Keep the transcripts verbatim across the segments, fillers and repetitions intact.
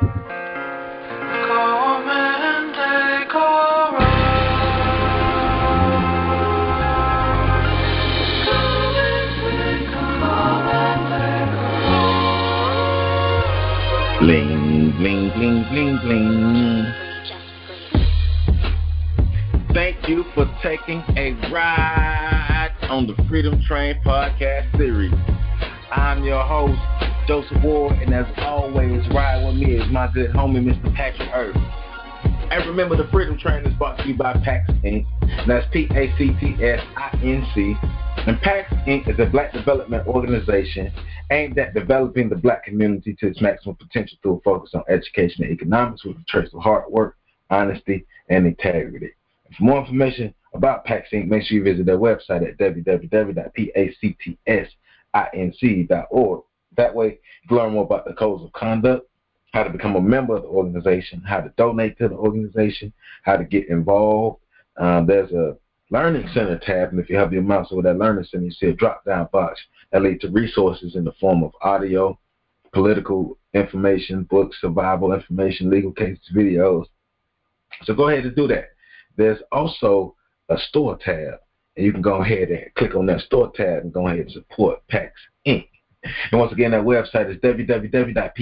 Come and take a Bling, bling, bling, bling, bling. Thank you for taking a ride on the Freedom Train podcast series. I'm your host, Joseph Ward, and as always, ride with me is my good homie, Mister Patrick Irvin. And remember, the Freedom Train is brought to you by PAX Incorporated. And that's P A C T S I N C. And PAX Incorporated is a black development organization aimed at developing the black community to its maximum potential through a focus on education and economics with a trace of hard work, honesty, and integrity. And for more information about PAX Incorporated, make sure you visit their website at w w w dot pactsinc dot org. That way, you can learn more about the codes of conduct, how to become a member of the organization, how to donate to the organization, how to get involved. Um, there's a Learning Center tab, and if you have your mouse over that Learning Center, you see a drop-down box that leads to resources in the form of audio, political information, books, survival information, legal cases, videos. So go ahead and do that. There's also a store tab, and you can go ahead and click on that store tab and go ahead and support PAX Incorporated. And once again, that website is w w w dot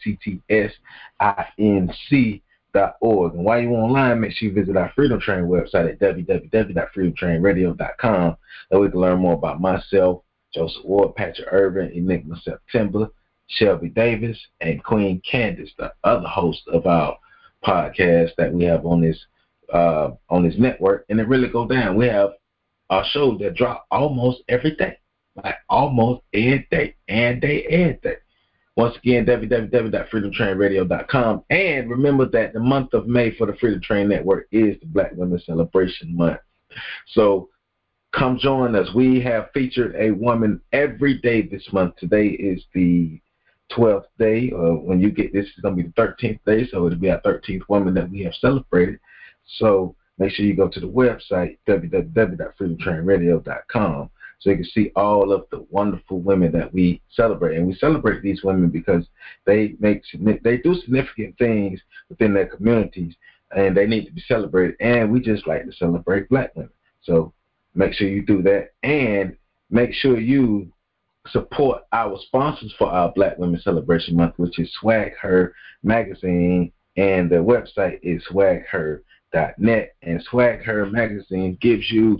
pactsinc dot org. And while you're online, make sure you visit our Freedom Train website at w w w dot freedom train radio dot com. That we can learn more about myself, Joseph Ward, Patrick Irvin, Enigma September, Shelby Davis, and Queen Candace, the other host of our podcast that we have on this uh, on this network. And it really go down. We have our shows that drop almost every day. Like almost every day, and day, every day. Once again, w w w dot freedom train radio dot com. And remember that the month of May for the Freedom Train Network is the Black Women Celebration Month. So come join us. We have featured a woman every day this month. Today is the twelfth day. Uh, when you get this, it's going to be the thirteenth day, so it'll be our thirteenth woman that we have celebrated. So make sure you go to the website, w w w dot freedom train radio dot com. So you can see all of the wonderful women that we celebrate. And we celebrate these women because they make they do significant things within their communities, and they need to be celebrated. And we just like to celebrate black women. So make sure you do that. And make sure you support our sponsors for our Black Women Celebration Month, which is Swag Her Magazine. And the website is swag her dot net. And Swag Her Magazine gives you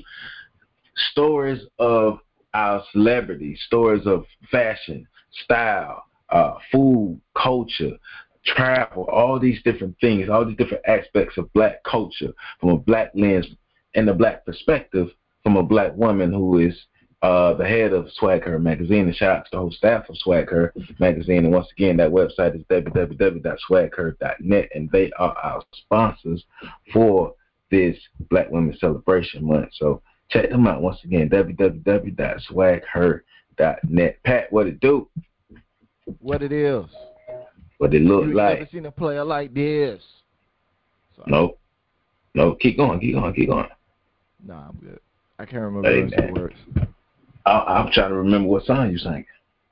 stories of our celebrities, stories of fashion, style, uh, food, culture, travel, all these different things, all these different aspects of black culture from a black lens and a black perspective from a black woman who is uh, the head of Swag Her Magazine. And shout out to the whole staff of Swag Her Magazine. And once again, that website is w w w dot swag her dot net, and they are our sponsors for this Black Women Celebration Month. So check them out once again, w w w dot swag her dot net. Pat, what it do? What it is? What it look you like? You never seen a player like this? Sorry. Nope. No, keep going, keep going, keep going. Nah, I'm good. I can't remember hey, the words. I, I'm trying to remember what song you sang.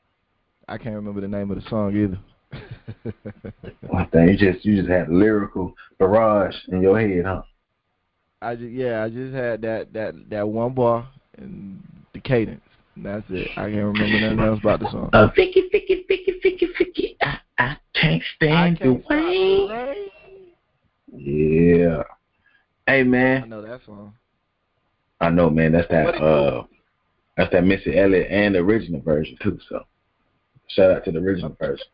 I can't remember the name of the song either. One thing, you just you just had lyrical barrage in your head, huh? I just, yeah, I just had that, that, that one bar and the cadence. And that's it. I can't remember nothing else about the song. Uh, Vicky, Vicky, Vicky, Vicky, Vicky, I, I can't stand I can't the rain. rain. Yeah. Hey, man. I know that song. I know, man. That's that. Uh, that's that Missy Elliott and the original version too. So, shout out to the original version.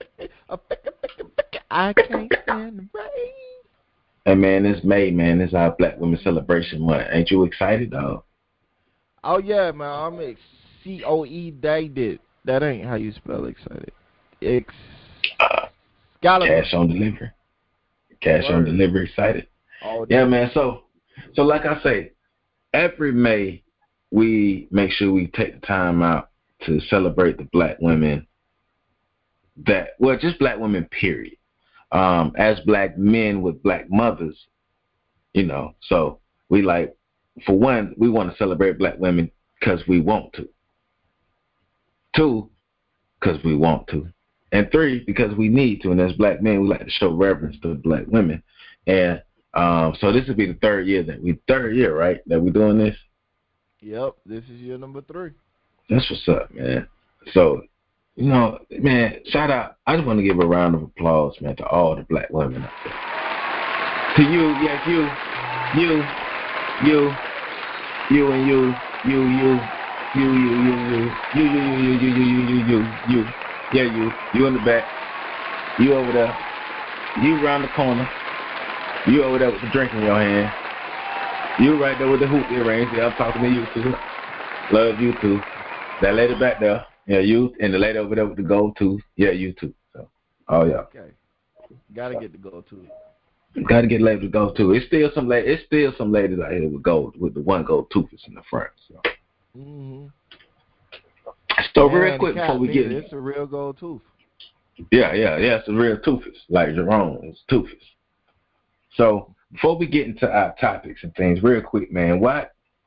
I can't stand the rain. Hey, man, it's May, man. It's our Black Women Celebration Month. Ain't you excited, dog? Oh, yeah, man. I'm ex- C O E dated. That ain't how you spell excited. Ex- uh, cash on delivery. Cash Word. on delivery excited. Oh, yeah, man. So, so like I say, every May, we make sure we take the time out to celebrate the black women that, well, just black women, period. Um, as black men with black mothers, you know, so we like, for one, we want to celebrate black women because we want to. Two, because we want to. and three, because we need to, and as black men, we like to show reverence to black women. And um, so this will be the third year that we, third year, right, that we're doing this? Yep, this is year number three. That's what's up, man. So, you know, man, shout out. I just want to give a round of applause, man, to all the black women out there. To you, yes, you, you, you, you and you, you, you, you, you, you, you, you, you, you, you, you, you, you, you, you, yeah, you, you in the back, you over there, you around the corner, you over there with the drink in your hand, you right there with the hoop earrings. Yeah, I'm talking to you too. Love you too. That lady back there, yeah, you, and the lady over there with the gold tooth, yeah, you too. So, oh yeah. Okay. Gotta get the gold tooth. Gotta get ladies with gold tooth. It's still some la- It's still some ladies out here with gold, with the one gold tooth is in the front. So, Mm-hmm. so Man, real quick before we get, it, it's a real gold tooth. Yeah, yeah, yeah, it's a real toofus, like Jerome, it's toofus. So before we get into our topics and things, real quick, man, why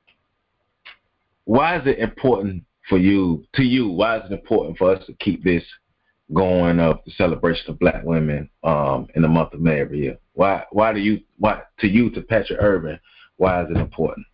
why is it important for you, to you, why is it important for us to keep this going of the celebration of black women um, in the month of May every year? Why why do you, why to you, to Patrick Irvin, why is it important?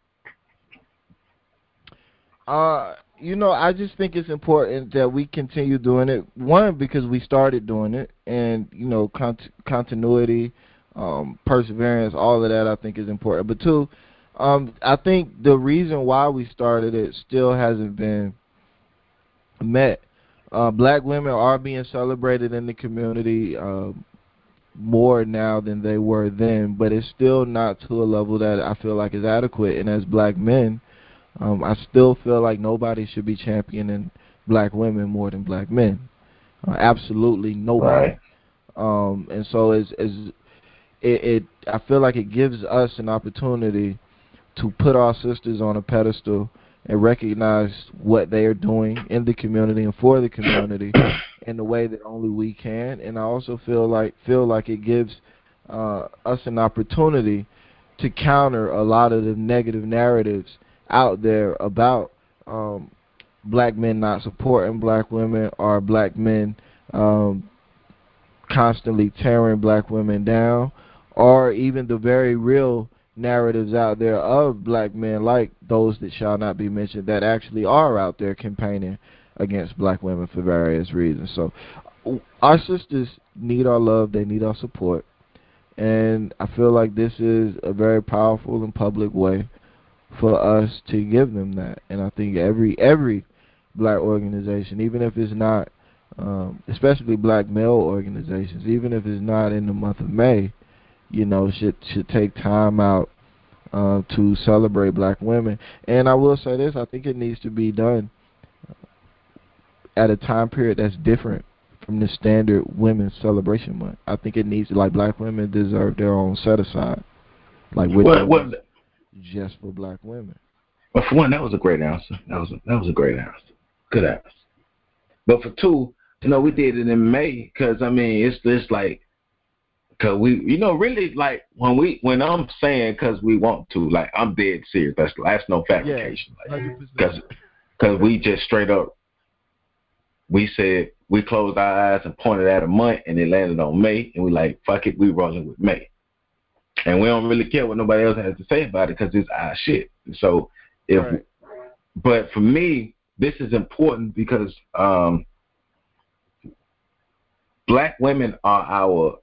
Uh, you know, I just think it's important that we continue doing it. One, because we started doing it, and you know, cont- continuity, um, perseverance, all of that, I think is important. But two, um, I think the reason why we started it still hasn't been met. Uh, black women are being celebrated in the community uh, more now than they were then, but it's still not to a level that I feel like is adequate. And as black men, Um, I still feel like nobody should be championing black women more than black men. Uh, absolutely nobody. Right. Um, and so as as it, it, I feel like it gives us an opportunity to put our sisters on a pedestal and recognize what they are doing in the community and for the community in the way that only we can. And I also feel like feel like it gives uh, us an opportunity to counter a lot of the negative narratives out there about um, black men not supporting black women, or black men um, constantly tearing black women down, or even the very real narratives out there of black men, like those that shall not be mentioned, that actually are out there campaigning against black women for various reasons. So our sisters need our love, they need our support, and I feel like this is a very powerful and public way for us to give them that. And I think every every black organization, even if it's not, um, especially black male organizations, even if it's not in the month of May, you know, should should take time out uh, to celebrate black women. And I will say this: I think it needs to be done at a time period that's different from the standard Women's Celebration Month. I think it needs, like, black women deserve their own set aside, like with What, what, just for black women. Well, for one, that was a great answer. That was a, that was a great answer. Good answer. But for two, you know, we did it in May because I mean, it's just like, cause we, you know, really like when we, when I'm saying because we want to, like I'm dead serious. That's that's no fabrication. Yeah, like, because because we just straight up, we said we closed our eyes and pointed at a month, and it landed on May, and we like fuck it, we rolling with May, and we don't really care what nobody else has to say about it because it's our shit. So if, right. But for me, this is important because um, black women are our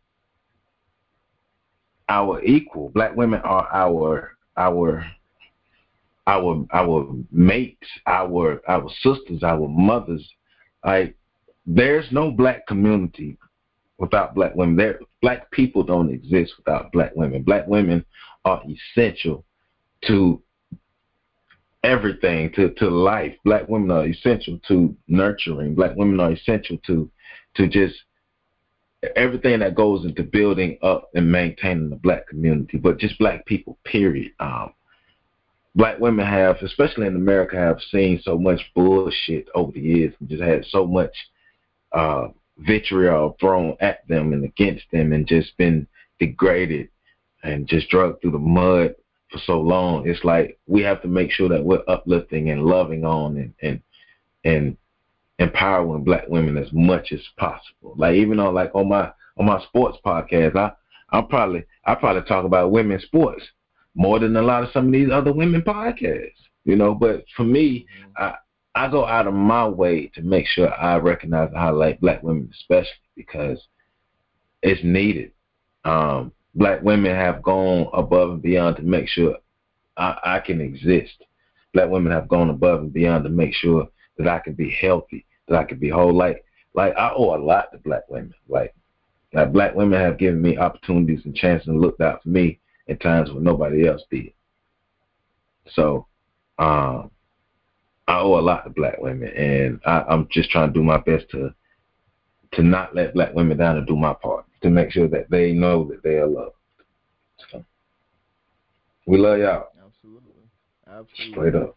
our equal. Black women are our our our our mates, our our sisters, our mothers. Like there's no black community without black women. There, black people don't exist without black women. Black women are essential to everything, to, to life. Black women are essential to nurturing. Black women are essential to to just everything that goes into building up and maintaining the black community, but just black people, period. Um, black women have, especially in America, have seen so much bullshit over the years and just had so much uh, vitriol thrown at them and against them and just been degraded and just dragged through the mud for so long. It's like we have to make sure that we're uplifting and loving on and and, and empowering black women as much as possible. Like even on like on my on my sports podcast, I I probably I probably talk about women's sports more than a lot of some of these other women podcasts. You know, but for me, I I go out of my way to make sure I recognize and highlight black women, especially because it's needed. Um, black women have gone above and beyond to make sure I, I can exist. Black women have gone above and beyond to make sure that I can be healthy, that I can be whole. Like, like I owe a lot to black women. Like, like black women have given me opportunities and chances and looked out for me in times when nobody else did. So, um, I owe a lot to black women, and I, I'm just trying to do my best to to not let black women down and do my part to make sure that they know that they are loved. So, we love y'all. Absolutely. Absolutely. Straight up.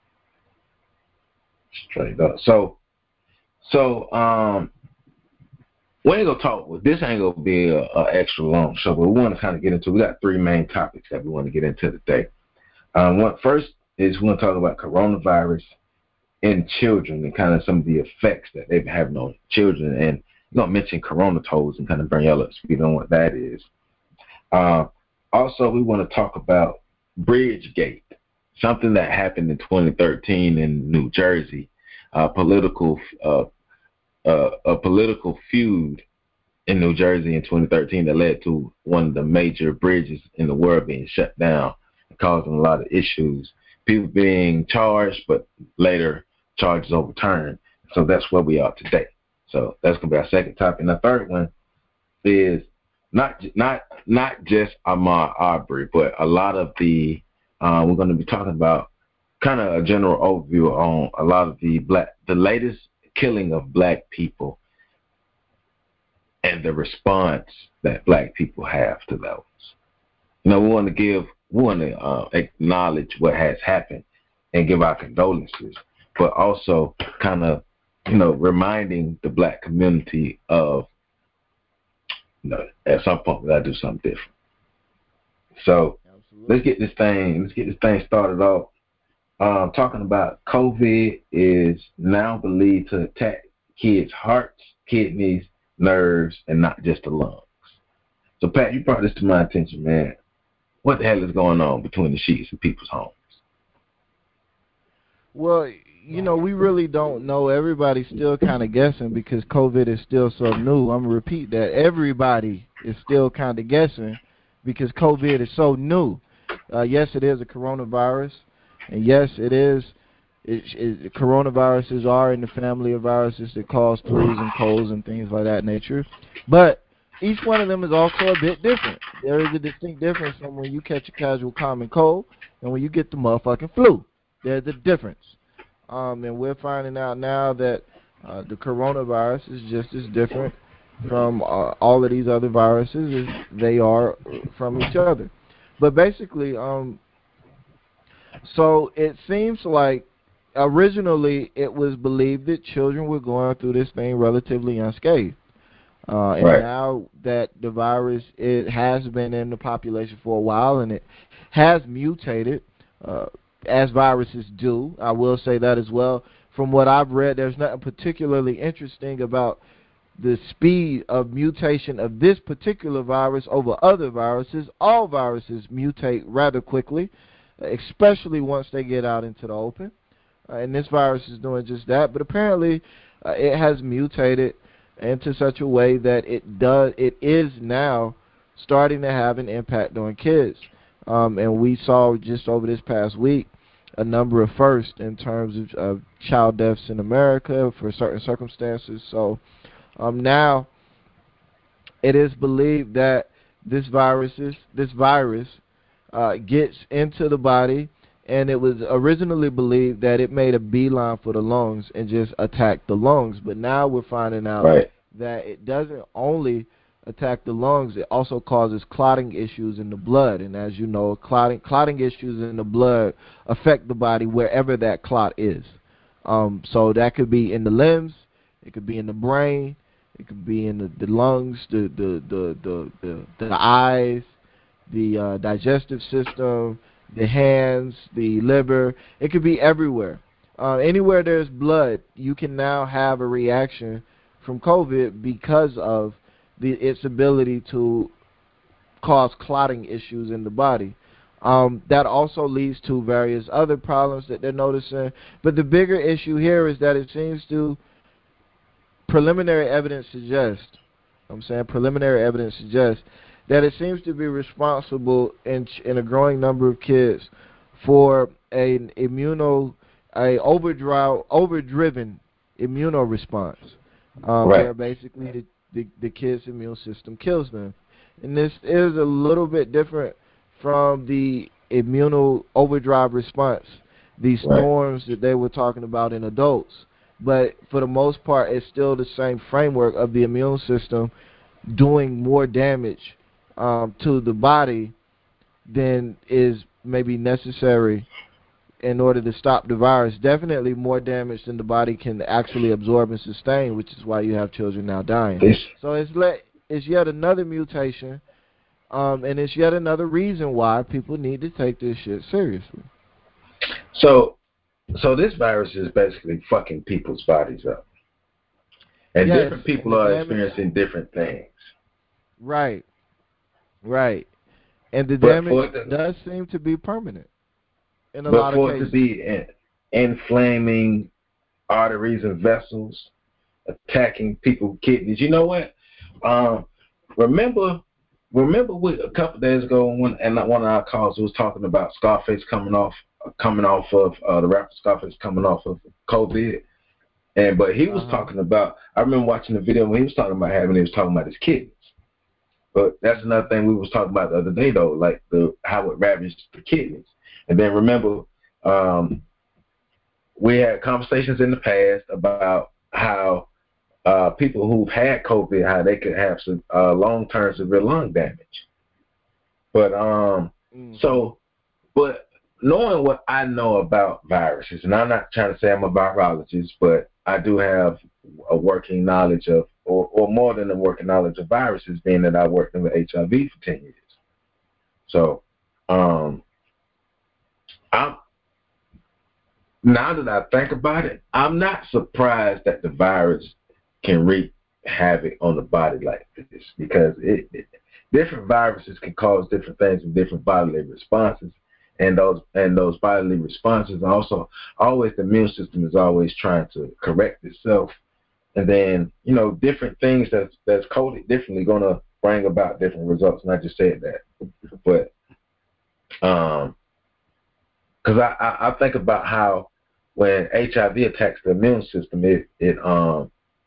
Straight up. So, so um, we ain't gonna talk. With this ain't gonna be a, a extra long show, but we want to kind of get into. We got three main topics that we want to get into today. Um, one first is we want to talk about coronavirus in children and kind of some of the effects that they've been having on children, and you're gonna mention coronatoes and kind of bring y'all up to speed on what that is. Uh, also, we want to talk about Bridgegate, something that happened in twenty thirteen in New Jersey, uh, political uh, uh, a political feud in New Jersey in twenty thirteen that led to one of the major bridges in the world being shut down, causing a lot of issues. People being charged, but later charges overturned. So that's where we are today. So that's gonna be our second topic. And the third one is not not not just Ahmaud Arbery, but a lot of the uh, we're going to be talking about kind of a general overview on a lot of the black the latest killing of black people and the response that black people have to those. You know, we want to give we want to uh, acknowledge what has happened and give our condolences, but also kind of, you know, reminding the black community of, you know, at some point we gotta do something different. So Absolutely. let's get this thing let's get this thing started off. Um, talking about COVID is now believed to attack kids' hearts, kidneys, nerves, and not just the lungs. So Pat, you brought this to my attention, man. What the hell is going on between the sheets in people's homes? Well, you know, we really don't know. Everybody's still kind of guessing because COVID is still so new. I'm going to repeat that. Everybody is still kind of guessing because COVID is so new. Uh, yes, it is a coronavirus, and yes, it is. It, it, coronaviruses are in the family of viruses that cause flus and colds and things like that nature. But each one of them is also a bit different. There is a distinct difference from when you catch a casual common cold and when you get the motherfucking flu. There's a difference. Um, and we're finding out now that uh, the coronavirus is just as different from uh, all of these other viruses as they are from each other. But basically, um, so it seems like originally it was believed that children were going through this thing relatively unscathed. Uh, and right. now that the virus it has been in the population for a while and it has mutated, uh, as viruses do, I will say that as well. From what I've read, there's nothing particularly interesting about the speed of mutation of this particular virus over other viruses. All viruses mutate rather quickly, especially once they get out into the open. Uh, and this virus is doing just that. But apparently, uh, it has mutated into such a way that it does. It is now starting to have an impact on kids. Um, and we saw just over this past week a number of firsts in terms of, of child deaths in America for certain circumstances. So um, now it is believed that this viruses, this virus uh, gets into the body, and it was originally believed that it made a beeline for the lungs and just attacked the lungs. But now we're finding out right. that it doesn't only attack the lungs, it also causes clotting issues in the blood. And as you know, clotting clotting issues in the blood affect the body wherever that clot is. Um, so that could be in the limbs, it could be in the brain, it could be in the, the lungs, the the, the, the, the, the eyes, the uh, digestive system, the hands, the liver. It could be everywhere. Uh, anywhere there's blood, you can now have a reaction from COVID because of the its ability to cause clotting issues in the body. Um, that also leads to various other problems that they're noticing. But the bigger issue here is that it seems to preliminary evidence suggests, I'm saying preliminary evidence suggests that it seems to be responsible in in a growing number of kids for an immuno a overdrive overdriven immuno response, um, Right. where basically the, the the kid's immune system kills them, and this is a little bit different from the immuno overdrive response, the Right. storms that they were talking about in adults. But for the most part, it's still the same framework of the immune system doing more damage um, to the body than is maybe necessary in order to stop the virus. Definitely more damage than the body can actually absorb and sustain, which is why you have children now dying. This, So it's let it's yet another mutation, um, and it's yet another reason why people need to take this shit seriously. so, so this virus is basically fucking people's bodies up, and Yes, different people and the are damage- experiencing different things. Right, right. And the But damage for the, does seem to be permanent in a but lot of for it to cases. be in, inflaming arteries and vessels, attacking people's kidneys. You know what? Um, remember, remember, we, a couple days ago, when and one of our calls was talking about Scarface coming off, coming off of uh, the rapper Scarface coming off of COVID, and but he was Uh-huh. talking about. I remember watching the video when he was talking about having. He was talking about his kidneys. But that's another thing we was talking about the other day, though, like the how it ravaged the kidneys. And then remember, um, we had conversations in the past about how uh, people who've had COVID, how they could have some uh, long-term severe lung damage. But um, Mhm. so, but knowing what I know about viruses, and I'm not trying to say I'm a virologist, but I do have a working knowledge of, or, or more than a working knowledge of viruses, being that I worked with H I V for ten years. So, um, I'm now that I think about it, I'm not surprised that the virus can wreak havoc on the body like this, because it, it different viruses can cause different things in different bodily responses, and those and those bodily responses are also always, the immune system is always trying to correct itself, and then you know different things that's that's coded differently going to bring about different results. And I just said that, but um, because I, I I think about how when H I V attacks the immune system, it it um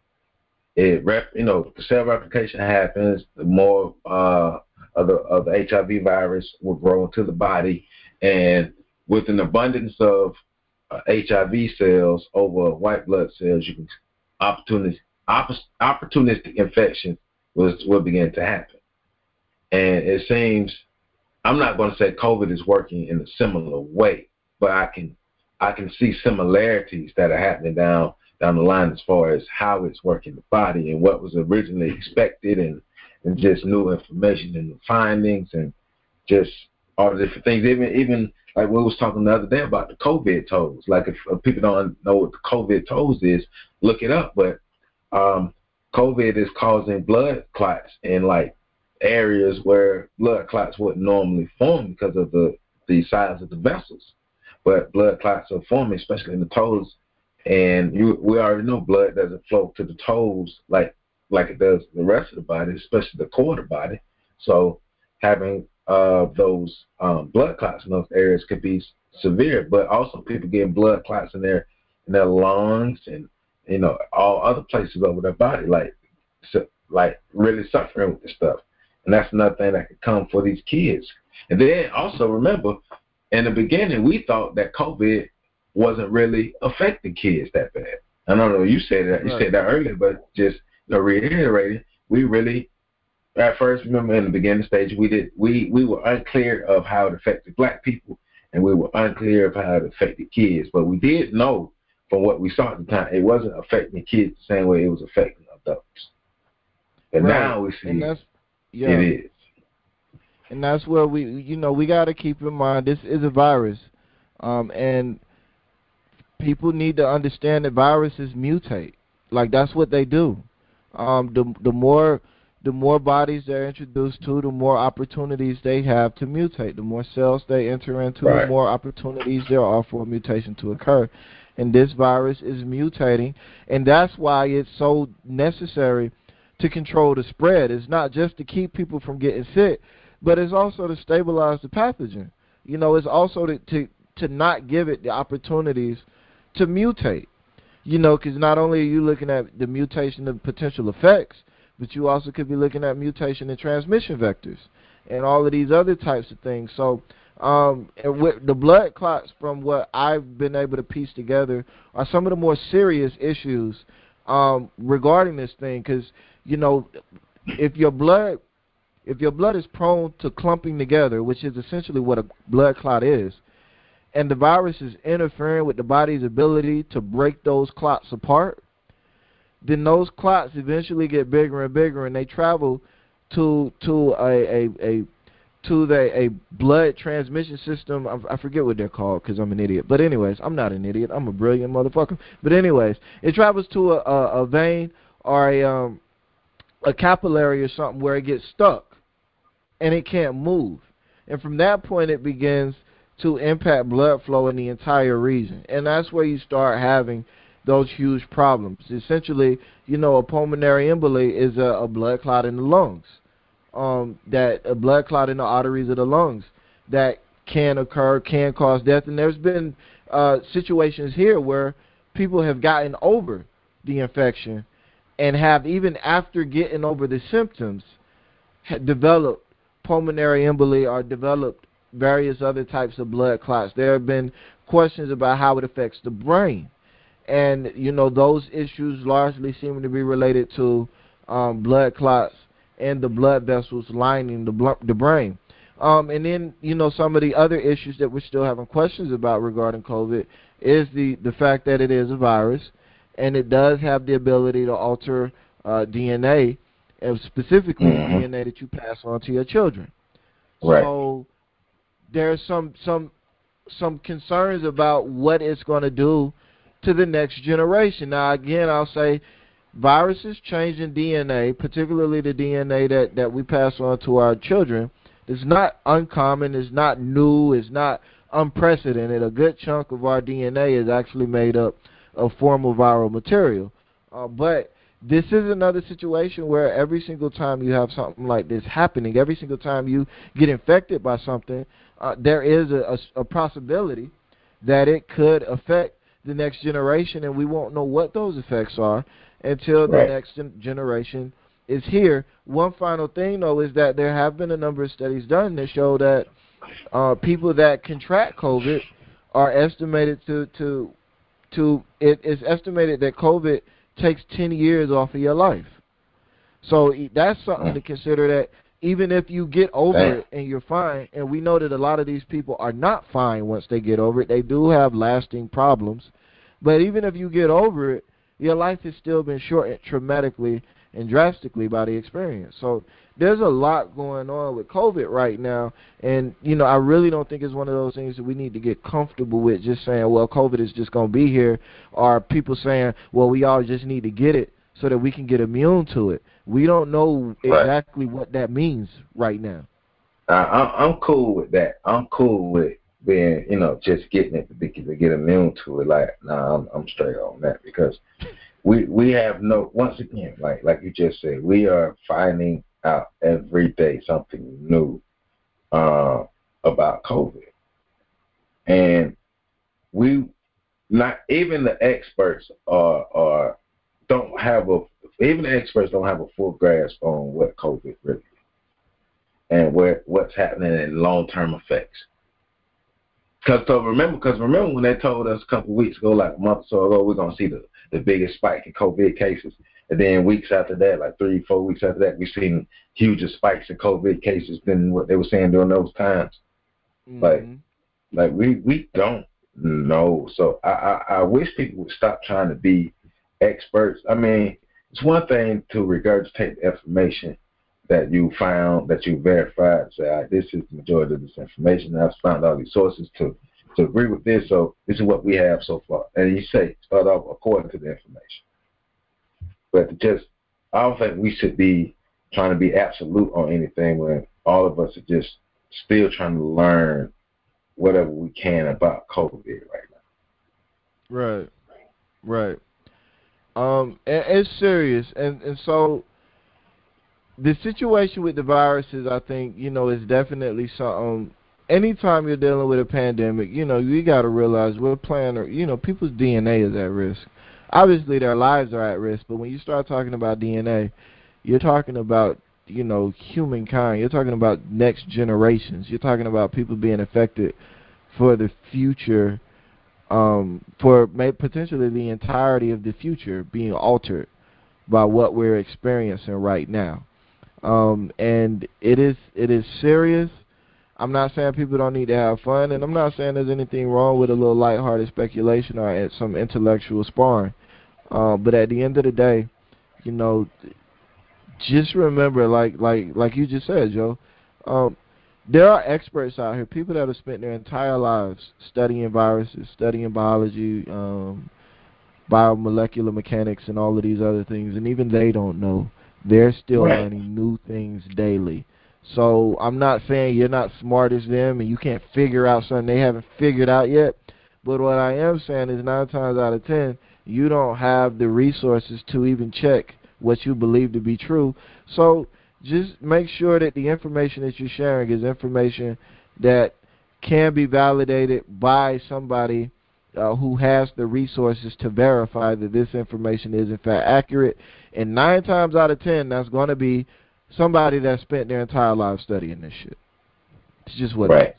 it rep you know the cell replication happens. The more uh of the of the H I V virus will grow into the body, and with an abundance of uh, H I V cells over white blood cells, you can opportunistic opportunistic infection will will begin to happen. And it seems, I'm not going to say COVID is working in a similar way, but I can I can see similarities that are happening down down the line as far as how it's working the body and what was originally expected, and, and just new information and the findings and just all the different things. Even even like we was talking the other day about the COVID tolls. Like if, if people don't know what the COVID tolls is, look it up. But um, COVID is causing blood clots in like areas where blood clots wouldn't normally form because of the the size of the vessels. But blood clots are forming, especially in the toes, and you we already know blood doesn't flow to the toes like like it does the rest of the body, especially the core of the body. So having uh, those um, blood clots in those areas could be severe. But also people getting blood clots in their in their lungs and you know all other places over their body, like so, like really suffering with this stuff. And that's another thing that could come for these kids. And then also remember, in the beginning, we thought that COVID wasn't really affecting kids that bad. I don't know, you said that you Right. said that earlier, but just you know, reiterating, we really at first, remember in the beginning stage, we did we we were unclear of how it affected black people, and we were unclear of how it affected kids. But we did know from what we saw at the time, it wasn't affecting kids the same way it was affecting adults. And Right. now we see And that's yeah. it is. And that's where we, you know, we got to keep in mind this is a virus, um, and people need to understand that viruses mutate. Like that's what they do. Um, the the more the more bodies they're introduced to, the more opportunities they have to mutate. The more cells they enter into, Right. the more opportunities there are for a mutation to occur. And this virus is mutating, and that's why it's so necessary to control the spread. It's not just to keep people from getting sick, but it's also to stabilize the pathogen. You know, it's also to to, to not give it the opportunities to mutate. You know, because not only are you looking at the mutation of potential effects, but you also could be looking at mutation in transmission vectors and all of these other types of things. So um, and with the blood clots, from what I've been able to piece together, are some of the more serious issues um, regarding this thing. Because, you know, if your blood if your blood is prone to clumping together, which is essentially what a blood clot is, and the virus is interfering with the body's ability to break those clots apart, then those clots eventually get bigger and bigger, and they travel to to a a, a to the a blood transmission system. I, I forget what they're called because I'm an idiot. But anyways, I'm not an idiot. I'm a brilliant motherfucker. But anyways, it travels to a, a, a vein or a um a capillary or something where it gets stuck and it can't move. And from that point, it begins to impact blood flow in the entire region. And that's where you start having those huge problems. Essentially, you know, a pulmonary emboly is a, a blood clot in the lungs, um, that a blood clot in the arteries of the lungs that can occur, can cause death. And there's been uh, situations here where people have gotten over the infection and have, even after getting over the symptoms, developed pulmonary emboly or developed various other types of blood clots. There have been questions about how it affects the brain. And, you know, those issues largely seem to be related to um, blood clots and the blood vessels lining the, bl the brain. Um, and then, you know, some of the other issues that we're still having questions about regarding COVID is the, the fact that it is a virus, and it does have the ability to alter uh, D N A, and specifically mm-hmm. D N A that you pass on to your children. Right. So there's some some some concerns about what it's going to do to the next generation. Now, again, I'll say viruses changing D N A, particularly the D N A that, that we pass on to our children, is not uncommon, is not new, is not unprecedented. A good chunk of our D N A is actually made up of formal viral material. Uh, but this is another situation where every single time you have something like this happening, every single time you get infected by something, uh, there is a, a, a possibility that it could affect the next generation, and we won't know what those effects are until the right. next gen generation is here. One final thing, though, is that there have been a number of studies done that show that uh, people that contract COVID are estimated to to to it is estimated that COVID takes ten years off of your life. So that's something to consider, that even if you get over Damn. it and you're fine, and we know that a lot of these people are not fine once they get over it, they do have lasting problems. But even if you get over it, your life has still been shortened traumatically and drastically by the experience. So there's a lot going on with COVID right now, and you know, I really don't think it's one of those things that we need to get comfortable with, just saying, well, COVID is just going to be here, or people saying, well, we all just need to get it so that we can get immune to it. We don't know exactly right. what that means right now. Uh, I'm, I'm cool with that. I'm cool with being, you know, just getting it to, be, to get immune to it. Like, nah, I'm, I'm straight on that, because we we have no, once again, like like you just said, we are finding out every day something new uh, about COVID, and we not even the experts are are don't have a even the experts don't have a full grasp on what COVID really is and where what's happening in long term effects. Because so remember, because remember when they told us a couple of weeks ago, like a month or so ago, we're gonna see the, the biggest spike in COVID cases, and then weeks after that, like three, four weeks after that, we've seen huger spikes in COVID cases than what they were saying during those times. Mm-hmm. Like, like we we don't know. So I, I I wish people would stop trying to be experts. I mean, it's one thing to regurgitate the information that you found, that you verified, say, all right, this is the majority of this information. I've found all these sources to to agree with this. So this is what we have so far. And you say start off according to the information. But just, I don't think we should be trying to be absolute on anything when all of us are just still trying to learn whatever we can about COVID right now. Right, right. Um, and it's serious, and and so the situation with the viruses, I think, you know, is definitely something. Anytime you're dealing with a pandemic, you know, you got to realize we're playing, you know, people's D N A is at risk. Obviously, their lives are at risk, but when you start talking about D N A, you're talking about, you know, humankind. You're talking about next generations. You're talking about people being affected for the future, um, for may, potentially the entirety of the future being altered by what we're experiencing right now. Um, and it is it is serious. I'm not saying people don't need to have fun, and I'm not saying there's anything wrong with a little lighthearted speculation or some intellectual sparring. Uh, but at the end of the day, you know, just remember, like like like you just said, Joe, um, there are experts out here, people that have spent their entire lives studying viruses, studying biology, um, biomolecular mechanics, and all of these other things, and even they don't know. They're still Right. learning new things daily. So I'm not saying you're not smart as them and you can't figure out something they haven't figured out yet. But what I am saying is nine times out of ten, you don't have the resources to even check what you believe to be true. So just make sure that the information that you're sharing is information that can be validated by somebody uh, who has the resources to verify that this information is in fact accurate. And nine times out of ten, that's going to be somebody that spent their entire life studying this shit. It's just what Right. it is.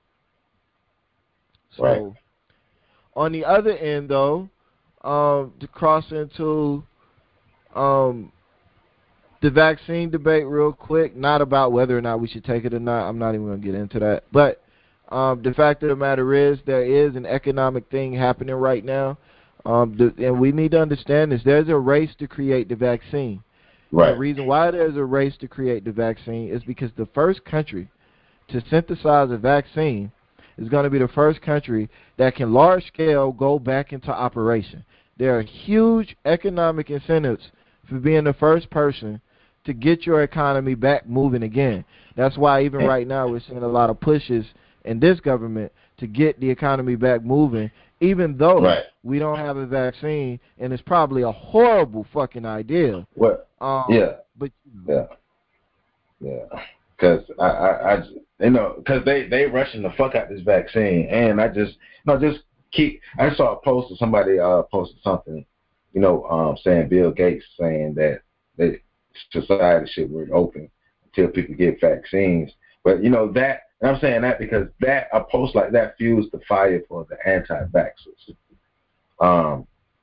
So, right. on the other end, though, um, to cross into um, the vaccine debate real quick, not about whether or not we should take it or not. I'm not even going to get into that. But um, the fact of the matter is there is an economic thing happening right now. Um, the, and we need to understand this. There's a race to create the vaccine. Right. The reason why there's a race to create the vaccine is because the first country to synthesize a vaccine is going to be the first country that can large scale go back into operation. There are huge economic incentives for being the first person to get your economy back moving again. That's why even right now we're seeing a lot of pushes in this government to get the economy back moving, even though right. we don't have a vaccine, and it's probably a horrible fucking idea. What? Um, yeah. But yeah. Yeah. Because I, I, I, you know, because they they rushing the fuck out this vaccine, and I just, you know, just keep. I saw a post of somebody uh posted something, you know, um, saying Bill Gates saying that that society should work open until people get vaccines. But you know that, and I'm saying that because that a post like that fuels the fire for the anti-vaxxers. Um,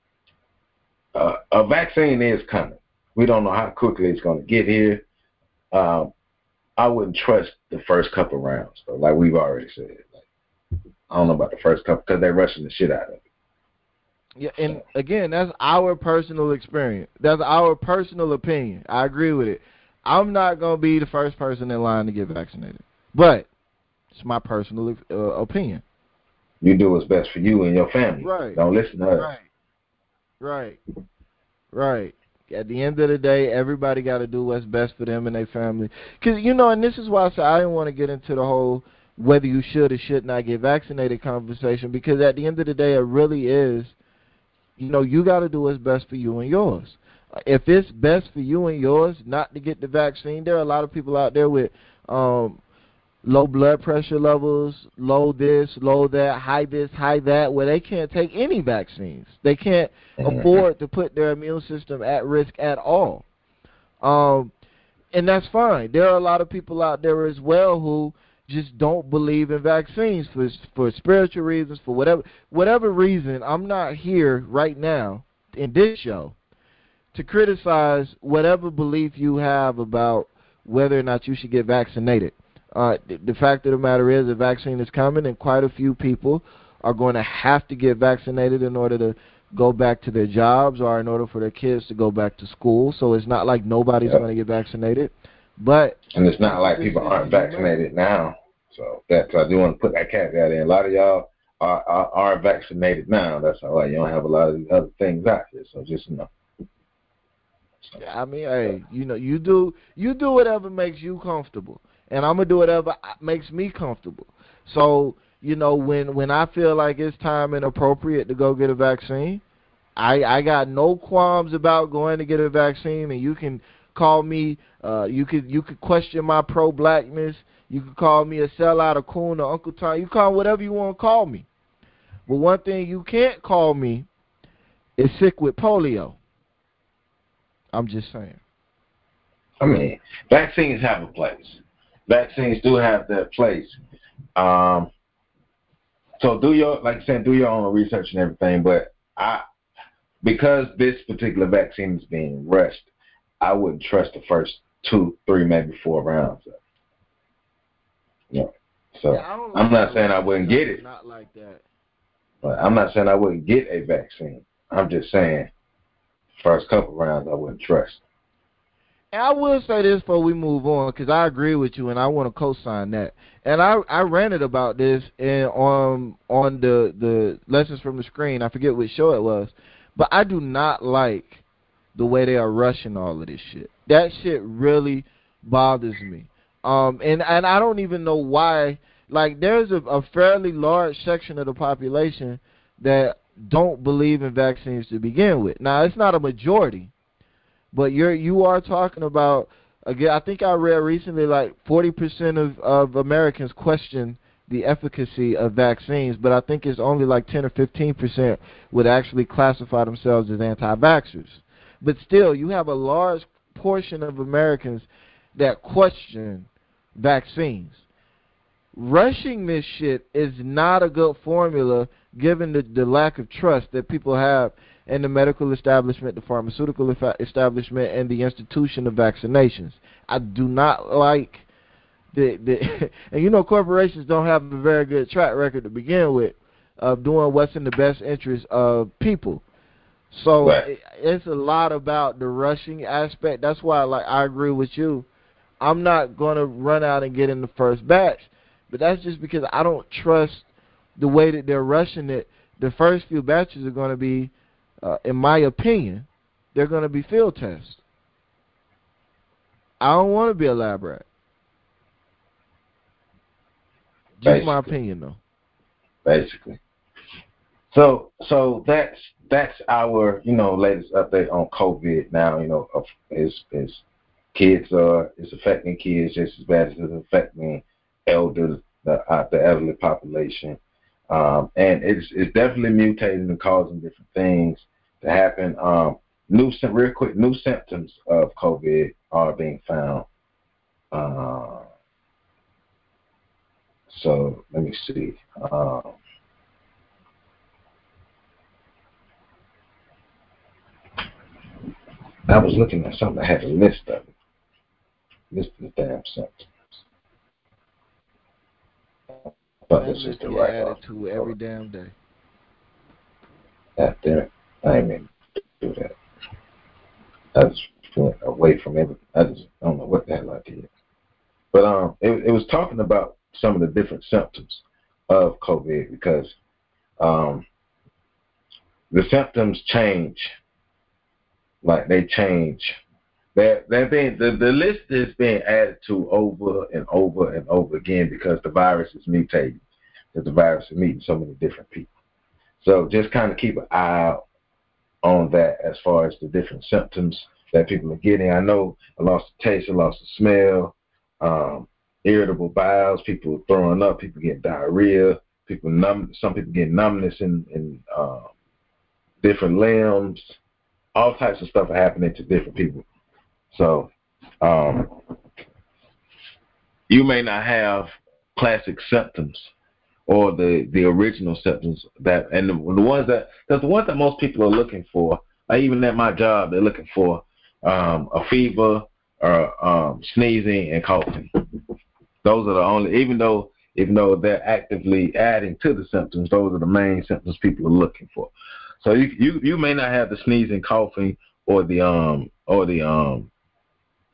uh, a vaccine is coming. We don't know how quickly it's going to get here. Um, I wouldn't trust the first couple rounds, though, like we've already said. Like, I don't know about the first couple because they're rushing the shit out of it. Yeah, and again, that's our personal experience. That's our personal opinion. I agree with it. I'm not going to be the first person in line to get vaccinated. But it's my personal uh, opinion. You do what's best for you and your family. Right. Don't listen to us. Right. Right. Right. At the end of the day, everybody got to do what's best for them and their family. Because, you know, and this is why I said I didn't want to get into the whole whether you should or should not get vaccinated conversation, because at the end of the day, it really is, you know, you got to do what's best for you and yours. If it's best for you and yours not to get the vaccine, there are a lot of people out there with um, low blood pressure levels, low this, low that, high this, high that, where they can't take any vaccines. They can't afford to put their immune system at risk at all. Um, and that's fine. There are a lot of people out there as well who just don't believe in vaccines for for spiritual reasons, for whatever whatever reason. I'm not here right now in this show to criticize whatever belief you have about whether or not you should get vaccinated. Uh, the, the fact of the matter is the vaccine is coming, and quite a few people are going to have to get vaccinated in order to go back to their jobs or in order for their kids to go back to school. So it's not like nobody's yep. going to get vaccinated. But and it's not like people aren't vaccinated now. So that's I do want to put that caveat in. A lot of y'all are, are, are vaccinated now. That's why you don't have a lot of these other things out here. So just you know. I mean, hey, you know, you do you do whatever makes you comfortable, and I'm gonna do whatever makes me comfortable. So, you know, when when I feel like it's time and appropriate to go get a vaccine, I I got no qualms about going to get a vaccine, and you can call me. Uh, you could you could question my pro-blackness. You could call me a sellout, a coon, or Uncle Tom. You call whatever you want to call me. But one thing you can't call me is sick with polio. I'm just saying. I mean, vaccines have a place. Vaccines do have their place. Um, so do your, like I said, do your own research and everything. But I, because this particular vaccine is being rushed, I wouldn't trust the first two, three, maybe four rounds. Yeah. So yeah, like I'm not saying I wouldn't get it. Not like that. But I'm not saying I wouldn't get a vaccine. I'm just saying, first couple rounds I wouldn't trust. And I will say this before we move on, because I agree with you, and I want to co-sign that. And I I ranted about this in, on on the the Lessons from the Screen. I forget which show it was, but I do not like the way they are rushing all of this shit. That shit really bothers me. Um, and and I don't even know why. Like, there's a, a fairly large section of the population that don't believe in vaccines to begin with. Now, it's not a majority, but you're you are talking about, again, I think I read recently like forty percent of, of Americans question the efficacy of vaccines, but I think it's only like ten or fifteen percent would actually classify themselves as anti-vaxxers. But still, you have a large portion of Americans that question vaccines. Rushing this shit is not a good formula given the, the lack of trust that people have in the medical establishment, the pharmaceutical establishment, and the institution of vaccinations. I do not like the, the and you know corporations don't have a very good track record to begin with of doing what's in the best interest of people. So right. it, it's a lot about the rushing aspect. That's why, like, I agree with you. I'm not going to run out and get in the first batch. But that's just because I don't trust the way that they're rushing it. The first few batches are going to be, uh, in my opinion, they're going to be field tests. I don't want to be a lab rat. Just basically. My opinion, though. Basically. So, so that's that's our you know latest update on COVID. Now you know is is kids are it's affecting kids just as bad as it's affecting elder the uh, the elderly population, um, and it's it's definitely mutating and causing different things to happen. Um, new real quick new symptoms of COVID are being found. Uh, so let me see. Um, I was looking at something that had a list of it. List of the damn symptoms. But this is the right added to every damn day. God damn it. I ain't mean to do that. I just went away from everything. I just I don't know what the hell I did. But um, it, it was talking about some of the different symptoms of COVID because um, the symptoms change. Like they change. They're, they're being, the, the list is being added to over and over and over again because the virus is mutating. Because the virus is meeting so many different people. So just kind of keep an eye out on that as far as the different symptoms that people are getting. I know a loss of taste, a loss of smell, um, irritable bowels, people throwing up, people getting diarrhea, people numb, some people get numbness in, in uh, different limbs. All types of stuff are happening to different people. So um, you may not have classic symptoms or the, the original symptoms that, and the, the ones that, because the ones that most people are looking for, like even at my job, they're looking for um, a fever or um, sneezing and coughing. Those are the only, even though even though they're actively adding to the symptoms, those are the main symptoms people are looking for. So you you, you may not have the sneezing, coughing, or the um or the um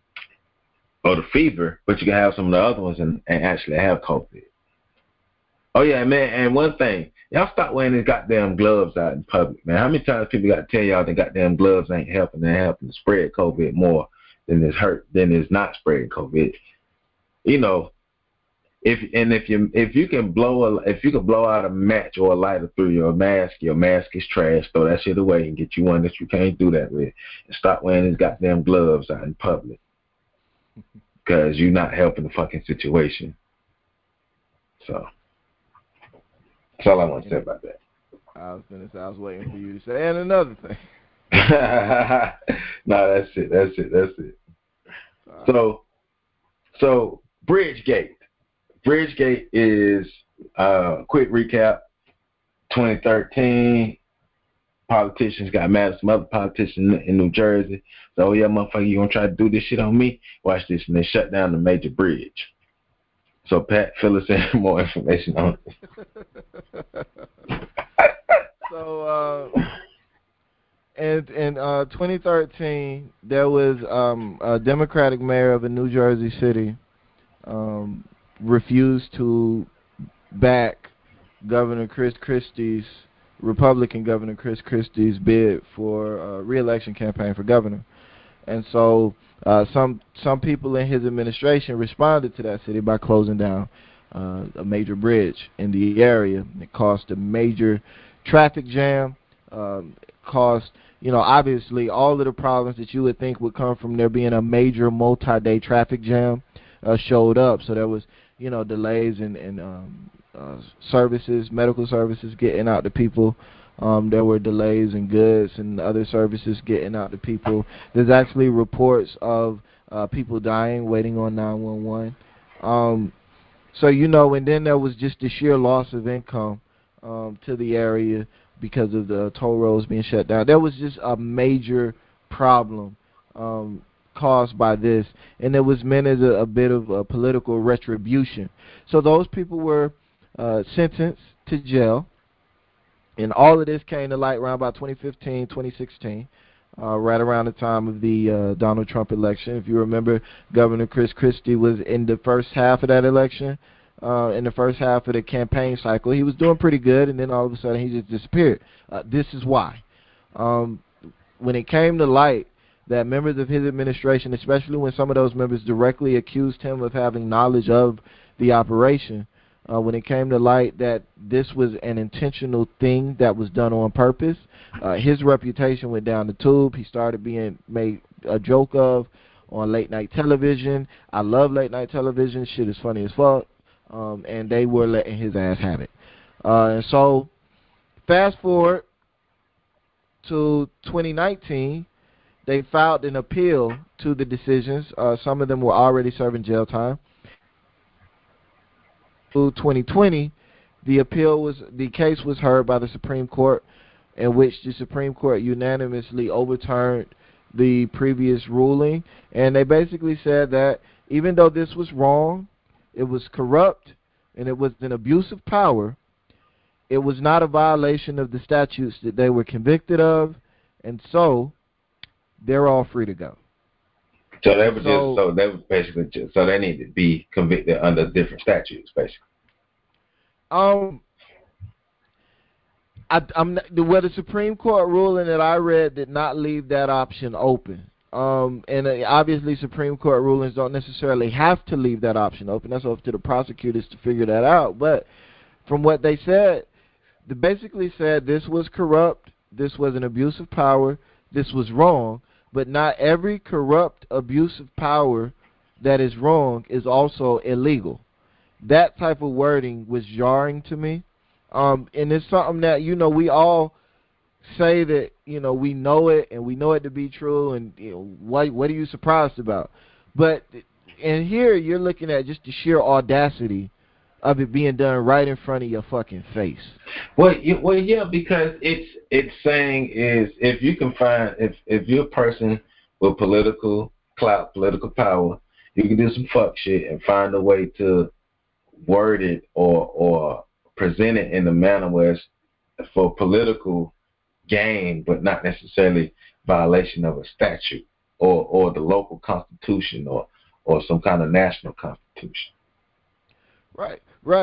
or the fever, but you can have some of the other ones and, and actually have COVID. Oh yeah, man. And one thing, y'all stop wearing these goddamn gloves out in public, man. How many times people got to tell y'all that goddamn gloves ain't helping? They're helping to spread COVID more than it's hurt than it's not spreading COVID. You know, if and if you if you can blow a if you can blow out a match or a lighter through your mask, your mask is trash. Throw that shit away and get you one that you can't do that with. And stop wearing these goddamn gloves out in public because you're not helping the fucking situation. So. That's all I want to say about that. I was gonna say I was waiting for you to say, and another thing. No, that's it. That's it. That's it. Right. So, so Bridgegate. Bridgegate is uh, quick recap. twenty thirteen, politicians got mad at some other politicians in New Jersey. So, oh yeah, motherfucker, you gonna try to do this shit on me? Watch this, and they shut down the major bridge. So, Pat, fill us in more information on it. so, uh, in, in uh, twenty thirteen, there was um, a Democratic mayor of a New Jersey city um, refused to back Governor Chris Christie's, Republican Governor Chris Christie's bid for a re-election campaign for governor. And so uh, some some people in his administration responded to that city by closing down uh, a major bridge in the area. It caused a major traffic jam. Um, it caused, you know, obviously all of the problems that you would think would come from there being a major multi-day traffic jam uh, showed up. So there was, you know, delays in, in um, uh, services, medical services getting out to people. Um, there were delays in goods and other services getting out to people. There's actually reports of uh, people dying waiting on nine one one. Um, so, you know, and then there was just the sheer loss of income um, to the area because of the toll roads being shut down. There was just a major problem um, caused by this, and it was meant as a, a bit of a political retribution. So those people were uh, sentenced to jail. And all of this came to light around about twenty fifteen, twenty sixteen, uh, right around the time of the uh, Donald Trump election. If you remember, Governor Chris Christie was in the first half of that election, uh, in the first half of the campaign cycle. He was doing pretty good, and then all of a sudden he just disappeared. Uh, this is why. Um, when it came to light that members of his administration, especially when some of those members directly accused him of having knowledge of the operation, Uh, when it came to light that this was an intentional thing that was done on purpose, uh, his reputation went down the tube. He started being made a joke of on late night television. I love late night television. Shit is funny as fuck. Um, and they were letting his ass have it. Uh, and so, fast forward to twenty nineteen, they filed an appeal to the decisions. Uh, some of them were already serving jail time. twenty twenty, the appeal was the case was heard by the Supreme Court, in which the Supreme Court unanimously overturned the previous ruling, and they basically said that even though this was wrong, it was corrupt, and it was an abuse of power, it was not a violation of the statutes that they were convicted of, and so they're all free to go. So they were so, just so they were basically just so they need to be convicted under different statutes, basically. Um, I, I'm not, well, the Supreme Court ruling that I read did not leave that option open. Um, and uh, obviously, Supreme Court rulings don't necessarily have to leave that option open. That's up to the prosecutors to figure that out. But from what they said, they basically said this was corrupt, this was an abuse of power, this was wrong. But not every corrupt abuse of power that is wrong is also illegal. That type of wording was jarring to me. Um, and it's something that, you know, we all say that, you know, we know it and we know it to be true. And, you know, what, what are you surprised about? But and here you're looking at just the sheer audacity of it being done right in front of your fucking face. Well, you, well, yeah, because it's it's saying is if you can find if if you're a person with political clout, political power, you can do some fuck shit and find a way to word it or or present it in a manner where it's for political gain, but not necessarily violation of a statute or or the local constitution or or some kind of national constitution. Right, right.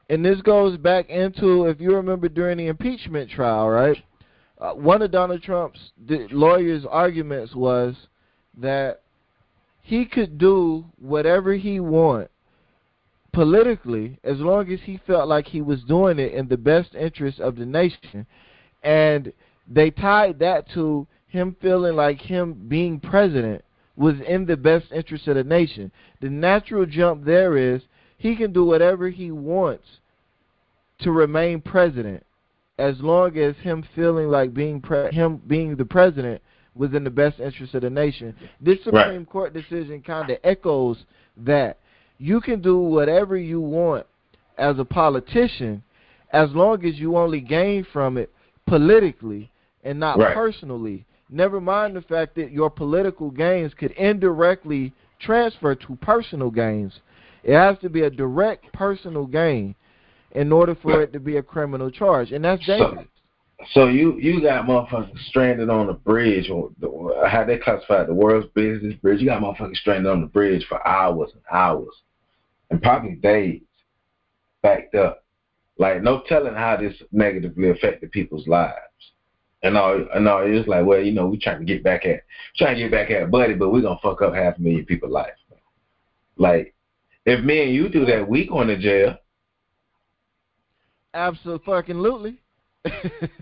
And this goes back into, if you remember during the impeachment trial, right? Uh, one of Donald Trump's lawyers' arguments was that he could do whatever he wanted politically as long as he felt like he was doing it in the best interest of the nation. And they tied that to him feeling like him being president was in the best interest of the nation. The natural jump there is he can do whatever he wants to remain president as long as him feeling like being pre- him being the president was in the best interest of the nation. This Supreme Right. Court decision kind of echoes that. You can do whatever you want as a politician as long as you only gain from it politically and not Right. personally. Never mind the fact that your political gains could indirectly transfer to personal gains. It has to be a direct personal gain in order for it to be a criminal charge, and that's dangerous. So, so you you got motherfuckers stranded on a bridge, or the, how they classify it, the world's busiest bridge. You got motherfuckers stranded on the bridge for hours and hours, and probably days, backed up. Like, no telling how this negatively affected people's lives. And all, and all, it was like, well, you know, we trying to get back at, trying to get back at Buddy, but we're gonna fuck up half a million people's life. Like, if me and you do that, we going to jail. Absolutely. You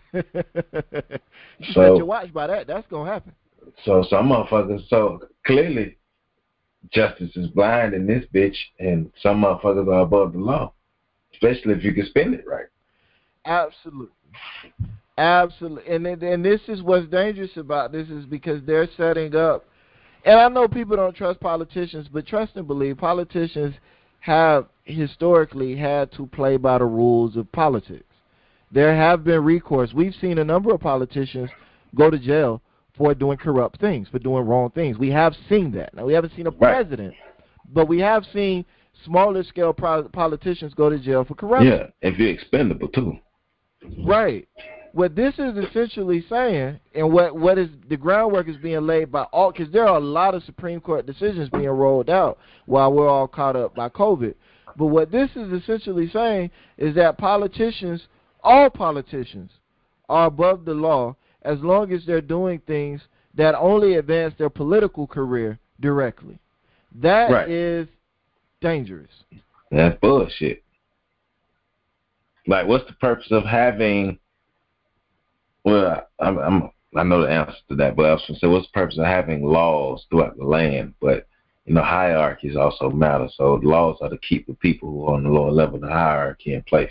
So- set your watch by that. That's gonna happen. So some motherfuckers, so clearly, justice is blind in this bitch, and some motherfuckers are above the law, especially if you can spend it right. Absolutely. Absolutely. And and this is what's dangerous about this is because they're setting up, and I know people don't trust politicians, but trust and believe politicians have historically had to play by the rules of politics. There have been recourse. We've seen a number of politicians go to jail for doing corrupt things, for doing wrong things. We have seen that. Now, we haven't seen a Right. president, but we have seen smaller scale pro- politicians go to jail for corruption. Yeah, if you're expendable too. Right. What this is essentially saying, and what, what is the groundwork is being laid by all, because there are a lot of Supreme Court decisions being rolled out while we're all caught up by COVID. But what this is essentially saying is that politicians, all politicians, are above the law as long as they're doing things that only advance their political career directly. That Right. is dangerous. That's bullshit. Like, what's the purpose of having? Well, I'm, I'm I know the answer to that, but I was going to say, what's the purpose of having laws throughout the land? But you know, hierarchies also matter. So the laws are to keep the people who are on the lower level of the hierarchy in place.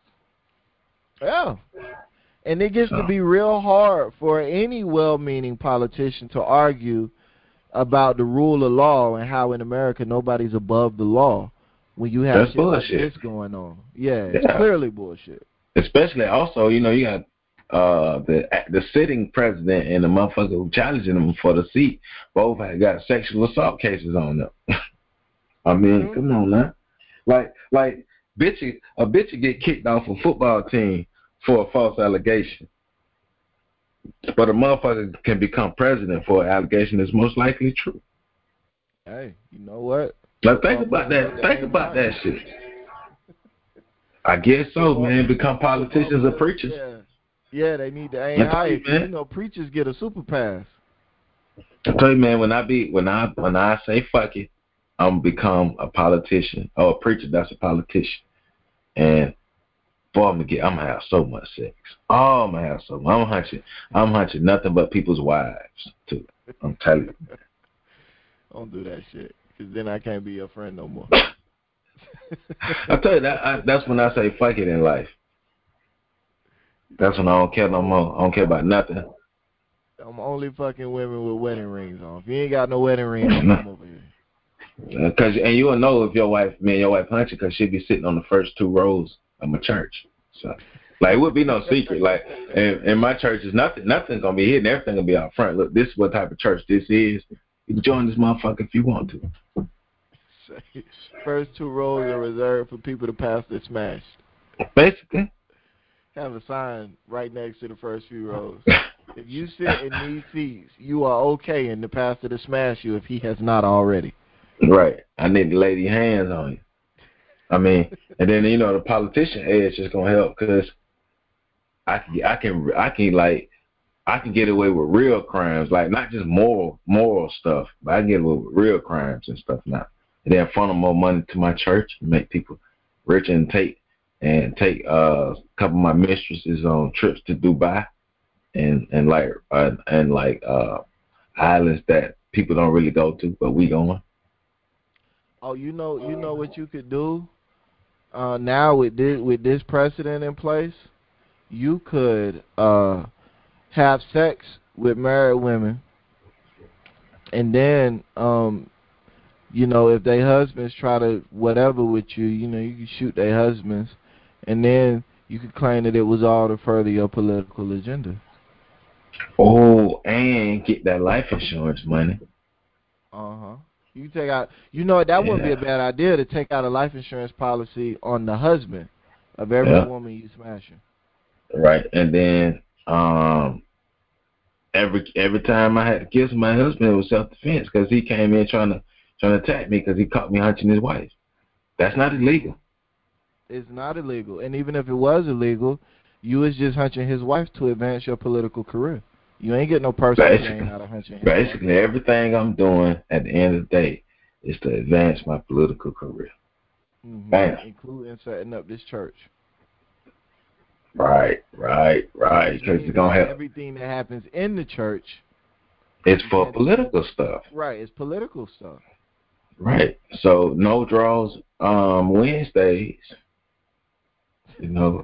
Yeah. And it gets So. to be real hard for any well-meaning politician to argue about the rule of law and how in America nobody's above the law when you have That's shit like bullshit. this going on. Yeah, it's Yeah. clearly bullshit. Especially also, you know, you got uh, the the sitting president and the motherfucker who challenging him for the seat both had got sexual assault cases on them. I mean, Mhm. come on now. Like, like, bitch, a bitch would get kicked off a football team for a false allegation. But a motherfucker can become president for an allegation that's most likely true. Hey, you know what? Now think about that. Think about that shit. I guess so, man. Become politicians or preachers. Yeah. Yeah, they need to aim I tell higher. you, 'Cause, man. You know, preachers get a super pass. I tell you, man, when I be when I when I say fuck it, I'm gonna become a politician or a preacher that's a politician. And boy, I'm gonna get I'm gonna have so much sex. Oh, I'm gonna have so much. I'm hunching I'm hunching nothing but people's wives too. I'm telling you. Don't do that shit, because then I can't be your friend no more. I tell you that I, that's when I say fuck it in life. That's when I don't care no more. I don't care about nothing. I'm only fucking women with wedding rings on. If you ain't got no wedding ring, don't come over here. Uh, Cause and you will know if your wife, me and your wife hunching, cause she'd be sitting on the first two rows of my church. So, like, it would be no secret. Like, in, in my church, is nothing, nothing's gonna be hidden. Everything gonna be out front. Look, this is what type of church this is. You can join this motherfucker if you want to. First two rows are reserved for people to pass their smash. Basically. Have a sign right next to the first few rows. If you sit in these seats, you are okay in the pastor to smash you if he has not already. Right. I need to lay these hands on you. I mean, and then you know the politician edge is gonna help because I can I can I can like I can get away with real crimes, like not just moral moral stuff, but I can get away with real crimes and stuff now. And then funnel more money to my church and make people rich and take and take uh, a couple of my mistresses on trips to Dubai and and like uh, and like uh, islands that people don't really go to, but we going. Oh, you know, you know what you could do uh, now with this with this precedent in place. You could uh, have sex with married women, and then um, you know, if their husbands try to whatever with you, you know, you can shoot their husbands, and then you could claim that it was all to further your political agenda. Oh, and get that life insurance money. Uh huh. You take out, you know, that wouldn't be Yeah, a bad idea to take out a life insurance policy on the husband of every yeah, woman you smashing. right. And then um, every every time I had to kiss my husband, it was self defense because he came in trying to trying to attack me because he caught me hunching his wife. That's not illegal. It's not illegal, and even if it was illegal, you was just hunching his wife to advance your political career. You ain't get no personal gain Basically, out of hunching his wife. basically everything I'm doing at the end of the day is to advance my political career. Hmm. Bam. Including setting up this church, Right, right, right. which Because means it's gonna that help. everything that happens in the church, It's you for can't just political stuff. right. It's political stuff. Right. So no draws um Wednesdays. You know,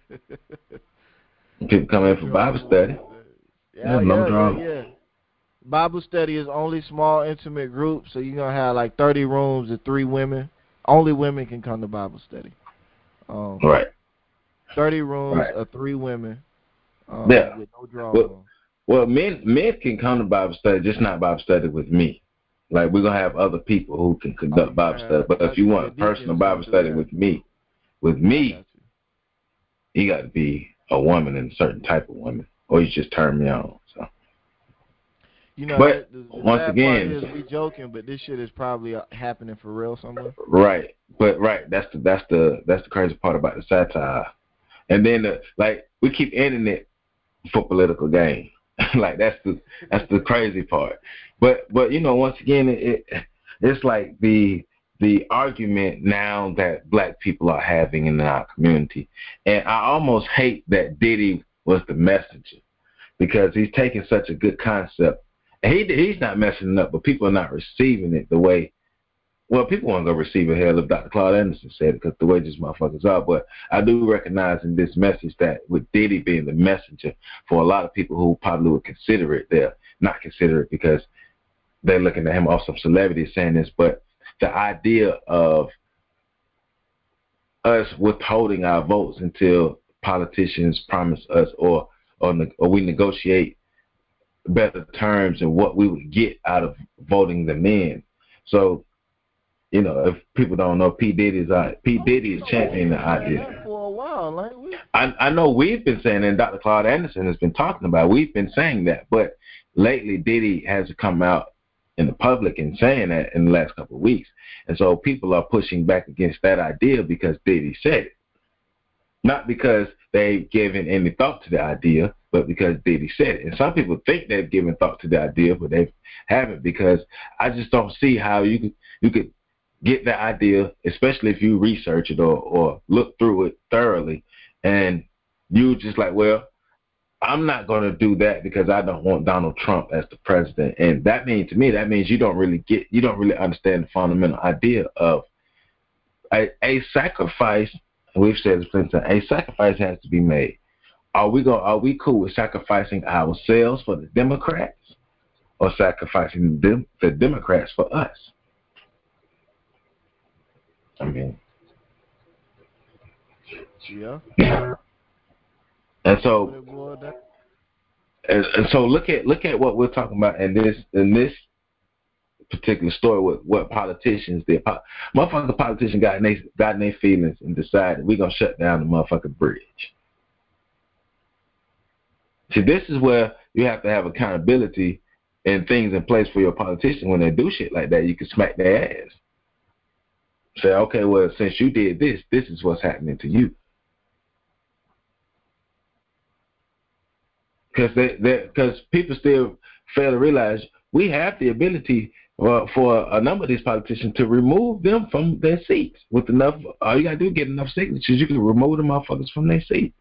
people come No in for draws Bible study. Wednesdays. Yeah, Yeah, no yeah, yeah, draws. yeah. Bible study is only small, intimate groups, so you're gonna have like thirty rooms of three women. Only women can come to Bible study. Um, Right, thirty rooms right. of three women, um, Yeah. with no draws Well, on. well, men men can come to Bible study, just not Bible study with me. Like we're gonna have other people who can Oh, conduct you gonna Bible study. have But if got you you your want personal deacons come Bible through study there. with me, with I got me, you. you got to be a woman and a certain type of woman, or you just turn me on. So, You know, but that, the, the once sad part again, is we joking, but this shit is probably uh, happening for real somewhere. right? But right, that's the that's the that's the crazy part about the satire. And then the, like we keep ending it for political gain. Like that's the that's the crazy part. But but you know, once again, it, it it's like the the argument now that black people are having in our community, and I almost hate that Diddy was the messenger because he's taking such a good concept, and he he's not messing it up, but people are not receiving it the way. Well, people weren't gonna receive it hell if Doctor Claude Anderson said it because the way these motherfuckers are. But I do recognize in this message that with Diddy being the messenger for a lot of people who probably would consider it, they're not consider it because they're looking at him off some celebrity saying this. But the idea of us withholding our votes until politicians promise us or or, or we negotiate better terms and what we would get out of voting them in. So you know, if people don't know, P Diddy's uh, P Oh, Diddy you is know we've championing the been saying that idea. for a while, ain't we? I, I know we've been saying, and Doctor Claude Anderson has been talking about. We've been saying that, but lately Diddy has come out in the public and saying that in the last couple of weeks, and so people are pushing back against that idea because Diddy said it, not because they've given any thought to the idea, but because Diddy said it. And some people think they've given thought to the idea, but they haven't because I just don't see how you could you could get the idea, especially if you research it or, or look through it thoroughly, and you just like, well, I'm not going to do that because I don't want Donald Trump as the president. And that means to me, that means you don't really get, you don't really understand the fundamental idea of a, a sacrifice. We've said this plenty of times, a sacrifice has to be made. Are we going? Are we cool with sacrificing ourselves for the Democrats, or sacrificing them, the Democrats for us? I mean, Yeah. and so That. and, and so look at look at what we're talking about in this in this particular story with what politicians did. Po- motherfucking politician got in they got in their feelings and decided we're gonna shut down the motherfucking bridge. See, this is where you have to have accountability and things in place for your politician when they do shit like that. You can smack their ass. Say, okay, well, since you did this, this is what's happening to you. Because they, because people still fail to realize we have the ability uh, for a number of these politicians to remove them from their seats with enough. All you gotta do is get enough signatures. You can remove the motherfuckers from their seats.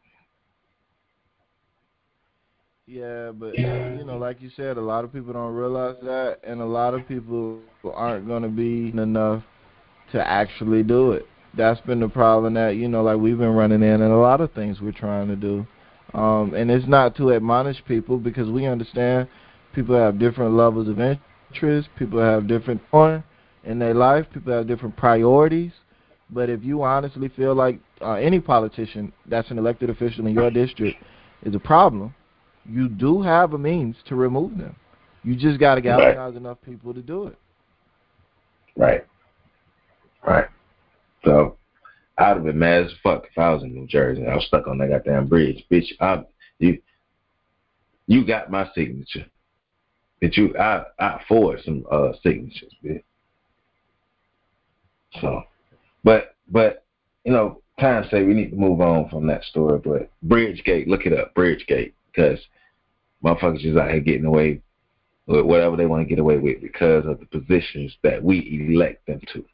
Yeah, but you know, like you said, a lot of people don't realize that, and a lot of people aren't going to be enough to actually do it. That's been the problem that, you know, like we've been running in, and a lot of things we're trying to do. Um, and it's not to admonish people, because we understand people have different levels of interest, people have different point in their life, people have different priorities. But if you honestly feel like uh, any politician that's an elected official in your district is a problem, you do have a means to remove them. You just got to galvanize right. enough people to do it. Right. Right. So I'd have been mad as fuck if I was in New Jersey and I was stuck on that goddamn bridge. Bitch, I, you you got my signature. Bitch, you, I, I forward some uh, signatures, bitch. So, but, but, you know, time say we need to move on from that story, but Bridgegate, look it up, Bridgegate, because motherfuckers just out here getting away with whatever they want to get away with because of the positions that we elect them to.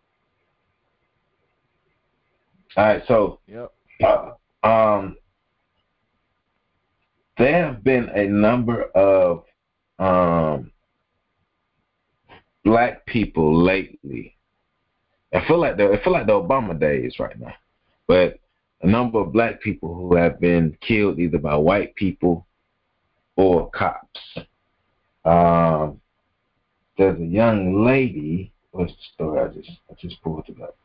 All right, so yep. uh, um, there have been a number of um, black people lately. I feel like the I feel like the Obama days right now, but a number of black people who have been killed either by white people or cops. Um, there's a young lady. What's the story? I just I just pulled it up.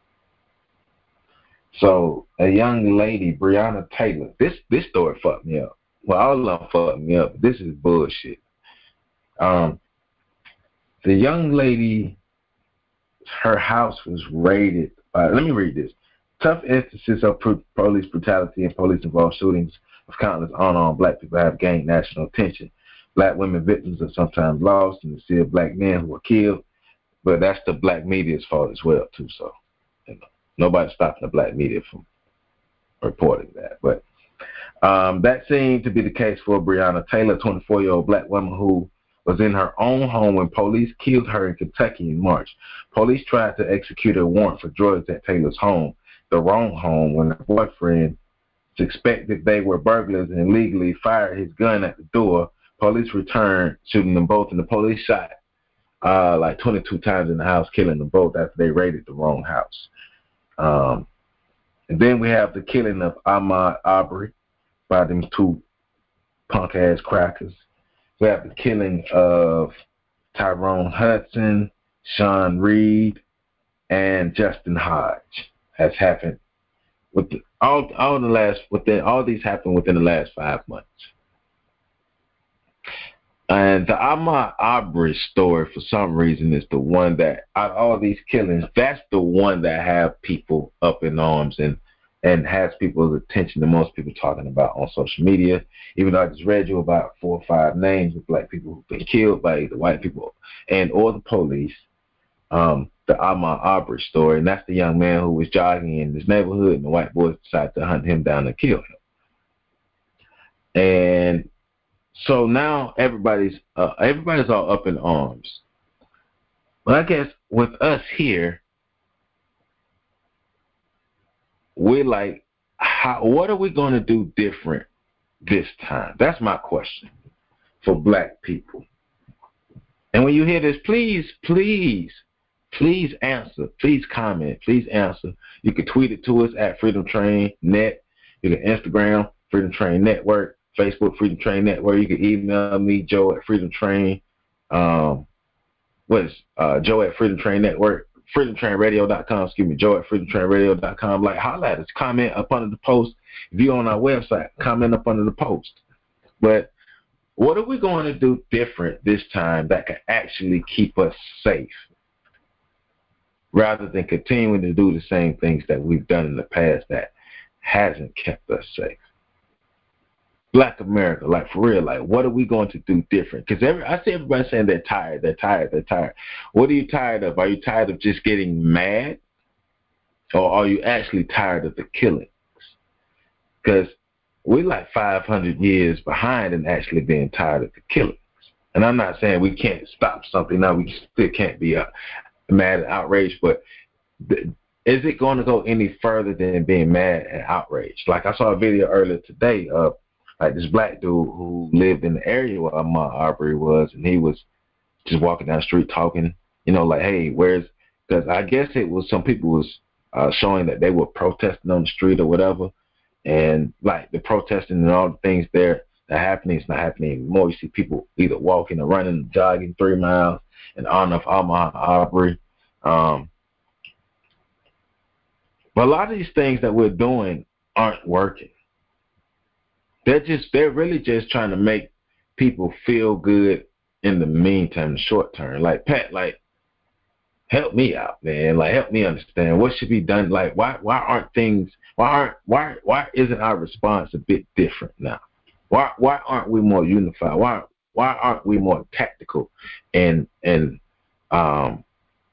So a young lady, Breonna Taylor. This this story fucked me up. Well, all of them fucked me up. This is bullshit. Um, the young lady, her house was raided. Uh, let me read this. Tough instances of pro- police brutality and police-involved shootings of countless unarmed black people have gained national attention. Black women victims are sometimes lost, and the sea of black men who are killed. But that's the black media's fault as well, too. So, you know, nobody's stopping the black media from reporting that. But um, that seemed to be the case for Breonna Taylor, a twenty-four-year-old black woman who was in her own home when police killed her in Kentucky in March. Police tried to execute a warrant for drugs at Taylor's home, the wrong home, when her boyfriend suspected they were burglars and illegally fired his gun at the door. Police returned, shooting them both, and the police shot uh, like twenty-two times in the house, killing them both after they raided the wrong house. Um, and then we have the killing of Ahmaud Arbery by them two punk-ass crackers. We have the killing of Tyrone Hudson, Sean Reed, and Justin Hodge has happened with the, all all the last within all these happened within the last five months. And the Ahmaud Arbery story, for some reason, is the one that out of all these killings, that's the one that have people up in arms and and has people's attention, the most people talking about on social media. Even though I just read you about four or five names of black people who've been killed by the white people and or the police. Um, the Ahmaud Arbery story, and that's the young man who was jogging in his neighborhood, and the white boys decided to hunt him down and kill him. And so now everybody's uh, everybody's all up in arms. But I guess with us here, we're like, how, what are we going to do different this time? That's my question for black people. And when you hear this, please, please, please answer. Please comment. Please answer. You can tweet it to us at Freedom Train Net. You can Instagram, Freedom Train Network. Facebook, Freedom Train Network. You can email me, Joe at Freedom Train. Um, what is uh, Joe at Freedom Train Network? freedom train radio dot com. Excuse me, Joe at freedom train radio dot com. Like, holla at us. Comment up under the post. If you're on our website, comment up under the post. But what are we going to do different this time that can actually keep us safe, rather than continuing to do the same things that we've done in the past that hasn't kept us safe? Black America, like for real, like what are we going to do different? Because every I see everybody saying they're tired, they're tired, they're tired. What are you tired of? Are you tired of just getting mad? or are you actually tired of the killings? Because we're like five hundred years behind in actually being tired of the killings. And I'm not saying we can't stop something now. We still can't be uh, mad and outraged, but th- is it going to go any further than being mad and outraged? Like I saw a video earlier today of like this black dude who lived in the area where Ahmaud Arbery was, and he was just walking down the street talking, you know, like, hey, where's, because I guess it was some people was uh, showing that they were protesting on the street or whatever, and like the protesting and all the things there that are happening, it's not happening anymore. You see people either walking or running, jogging three miles in honor of Ahmaud Arbery. Um, but a lot of these things that we're doing aren't working. They're just, they're really just trying to make people feel good in the meantime, the short term. Like, Pat, like, help me out, man. Like, help me understand what should be done. Like, why, why aren't things, why aren't, why, why isn't our response a bit different now? Why, why aren't we more unified? Why, why aren't we more tactical and, and, um,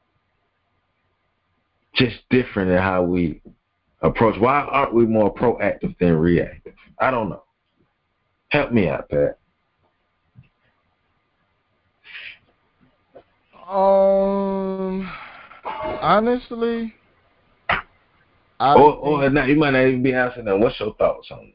just different in how we approach? Why aren't we more proactive than reactive? I don't know. Help me out, Pat. Um, honestly, I or, or think, not, you might not even be answering them. What's your thoughts on it?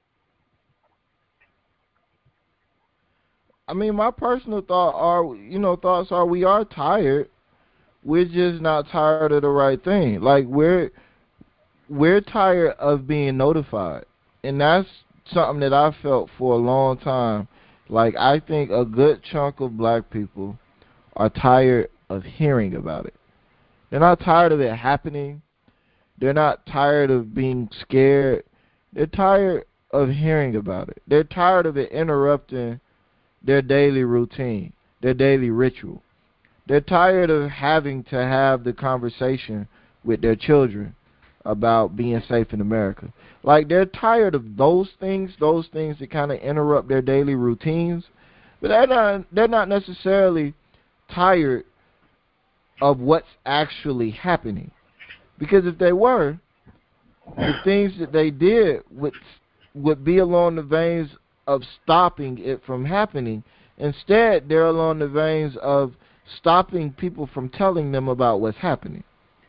I mean, my personal thought are, you know, thoughts are we are tired. We're just not tired of the right thing. Like we're we're tired of being notified, and that's something that I felt for a long time. Like I think a good chunk of black people are tired of hearing about it. They're not tired of it happening. They're not tired of being scared. They're tired of hearing about it. They're tired of it interrupting their daily routine, their daily ritual. They're tired of having to have the conversation with their children about being safe in America. Like they're tired of those things, those things that kind of interrupt their daily routines. But they're not, they're not necessarily tired of what's actually happening. Because if they were, the things that they did would would be along the veins of stopping it from happening. Instead, they're along the veins of stopping people from telling them about what's happening.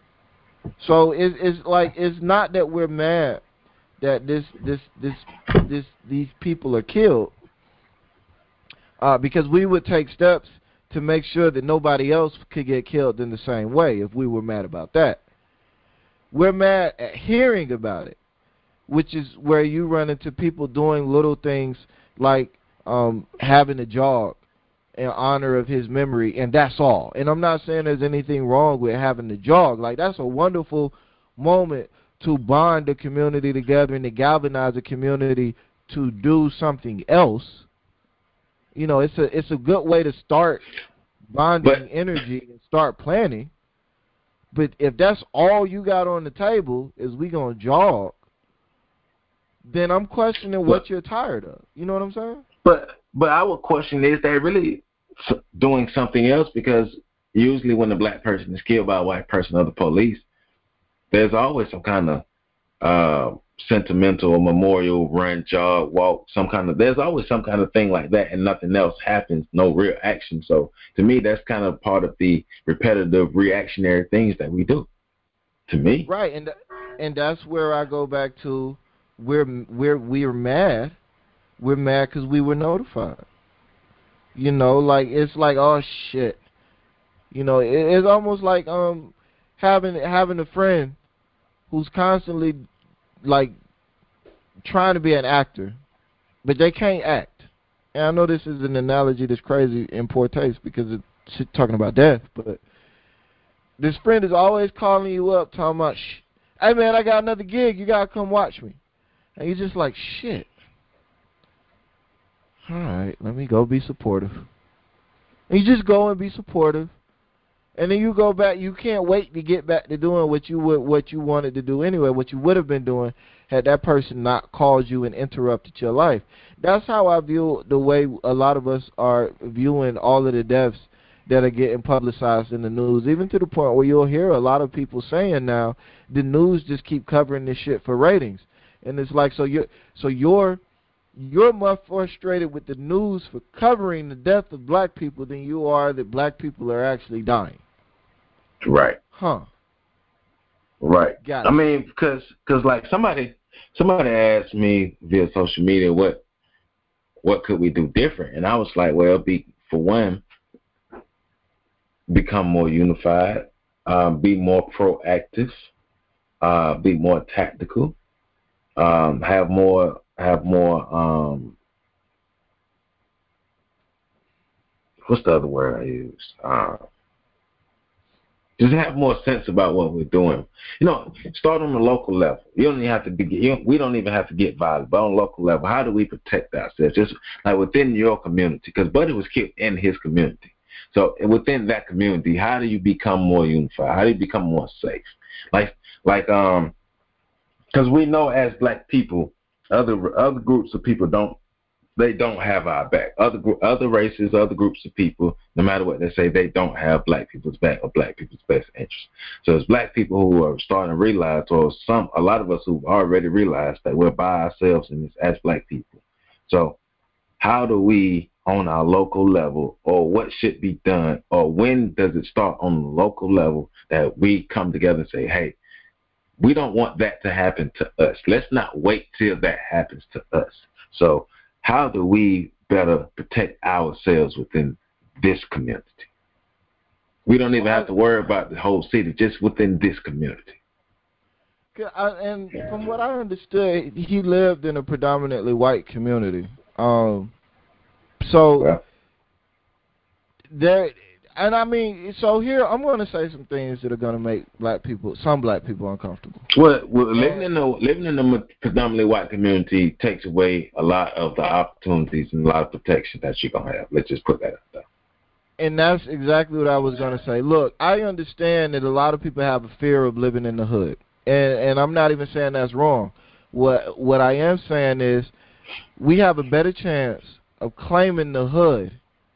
So it's, it's like it's not that we're mad that this this this this these people are killed, uh, because we would take steps to make sure that nobody else could get killed in the same way if we were mad about that. We're mad at hearing about it, which is where you run into people doing little things like um, having a jog in honor of his memory, and that's all. And I'm not saying there's anything wrong with having the jog. Like, that's a wonderful moment to bond the community together and to galvanize the community to do something else. You know, it's a it's a good way to start bonding But energy and start planning. But if that's all you got on the table is we gonna jog, then I'm questioning what but you're tired of. You know what I'm saying? but but our question is, they really s- doing something else? Because usually when a black person is killed by a white person or the police, there's always some kind of uh, sentimental or memorial run, jog, walk, some kind of. There's always some kind of thing like that, and nothing else happens. No real action. So to me, that's kind of part of the repetitive, reactionary things that we do. To me, Right, and th- and that's where I go back to we're we're we're mad. We're mad because we were notified. You know, like it's like oh shit. You know, it, it's almost like um having having a friend who's constantly like trying to be an actor, but they can't act. And I know this is an analogy that's crazy in poor taste because it's talking about death, but this friend is always calling you up talking about, Shh, hey man, I got another gig, you gotta come watch me. And you're just like, shit. Alright, let me go be supportive. And you just go and be supportive. And then you go back, you can't wait to get back to doing what you would what you wanted to do anyway, what you would have been doing had that person not called you and interrupted your life. That's how I view the way a lot of us are viewing all of the deaths that are getting publicized in the news, even to the point where you'll hear a lot of people saying now the news just keep covering this shit for ratings. And it's like, so you're, so you're, you're more frustrated with the news for covering the death of black people than you are that black people are actually dying. Right. Huh. Right. Got I it. mean, because cause like somebody somebody asked me via social media what what could we do different, and I was like, well, be for one, become more unified, um, be more proactive, uh, be more tactical, um, have more have more um, what's the other word I used? Uh, Just have more sense about what we're doing. You know, start on the local level. You don't even have to be. You don't, we don't even have to get violent. But on local level, how do we protect ourselves? Just like within your community, because Buddy was killed in his community. So within that community, how do you become more unified? How do you become more safe? Like, like, um, because we know as black people, other other groups of people don't. They don't have our back. Other other races, other groups of people, no matter what they say, they don't have black people's back or black people's best interest. So it's black people who are starting to realize, or some, a lot of us who've already realized that we're by ourselves in this as black people. So how do we, on our local level, or what should be done, or when does it start on the local level that we come together and say, hey, we don't want that to happen to us. Let's not wait till that happens to us. So how do we better protect ourselves within this community? We don't even have to worry about the whole city, just within this community. And from what I understood, he lived in a predominantly white community. Um, so well, there, and I mean, so here I'm going to say some things that are going to make black people, some black people, uncomfortable. Well, well living in a living in a predominantly white community takes away a lot of the opportunities and a lot of protection that you're gonna have. Let's just put that out there. And that's exactly what I was going to say. Look, I understand that a lot of people have a fear of living in the hood, and and I'm not even saying that's wrong. What what I am saying is, we have a better chance of claiming the hood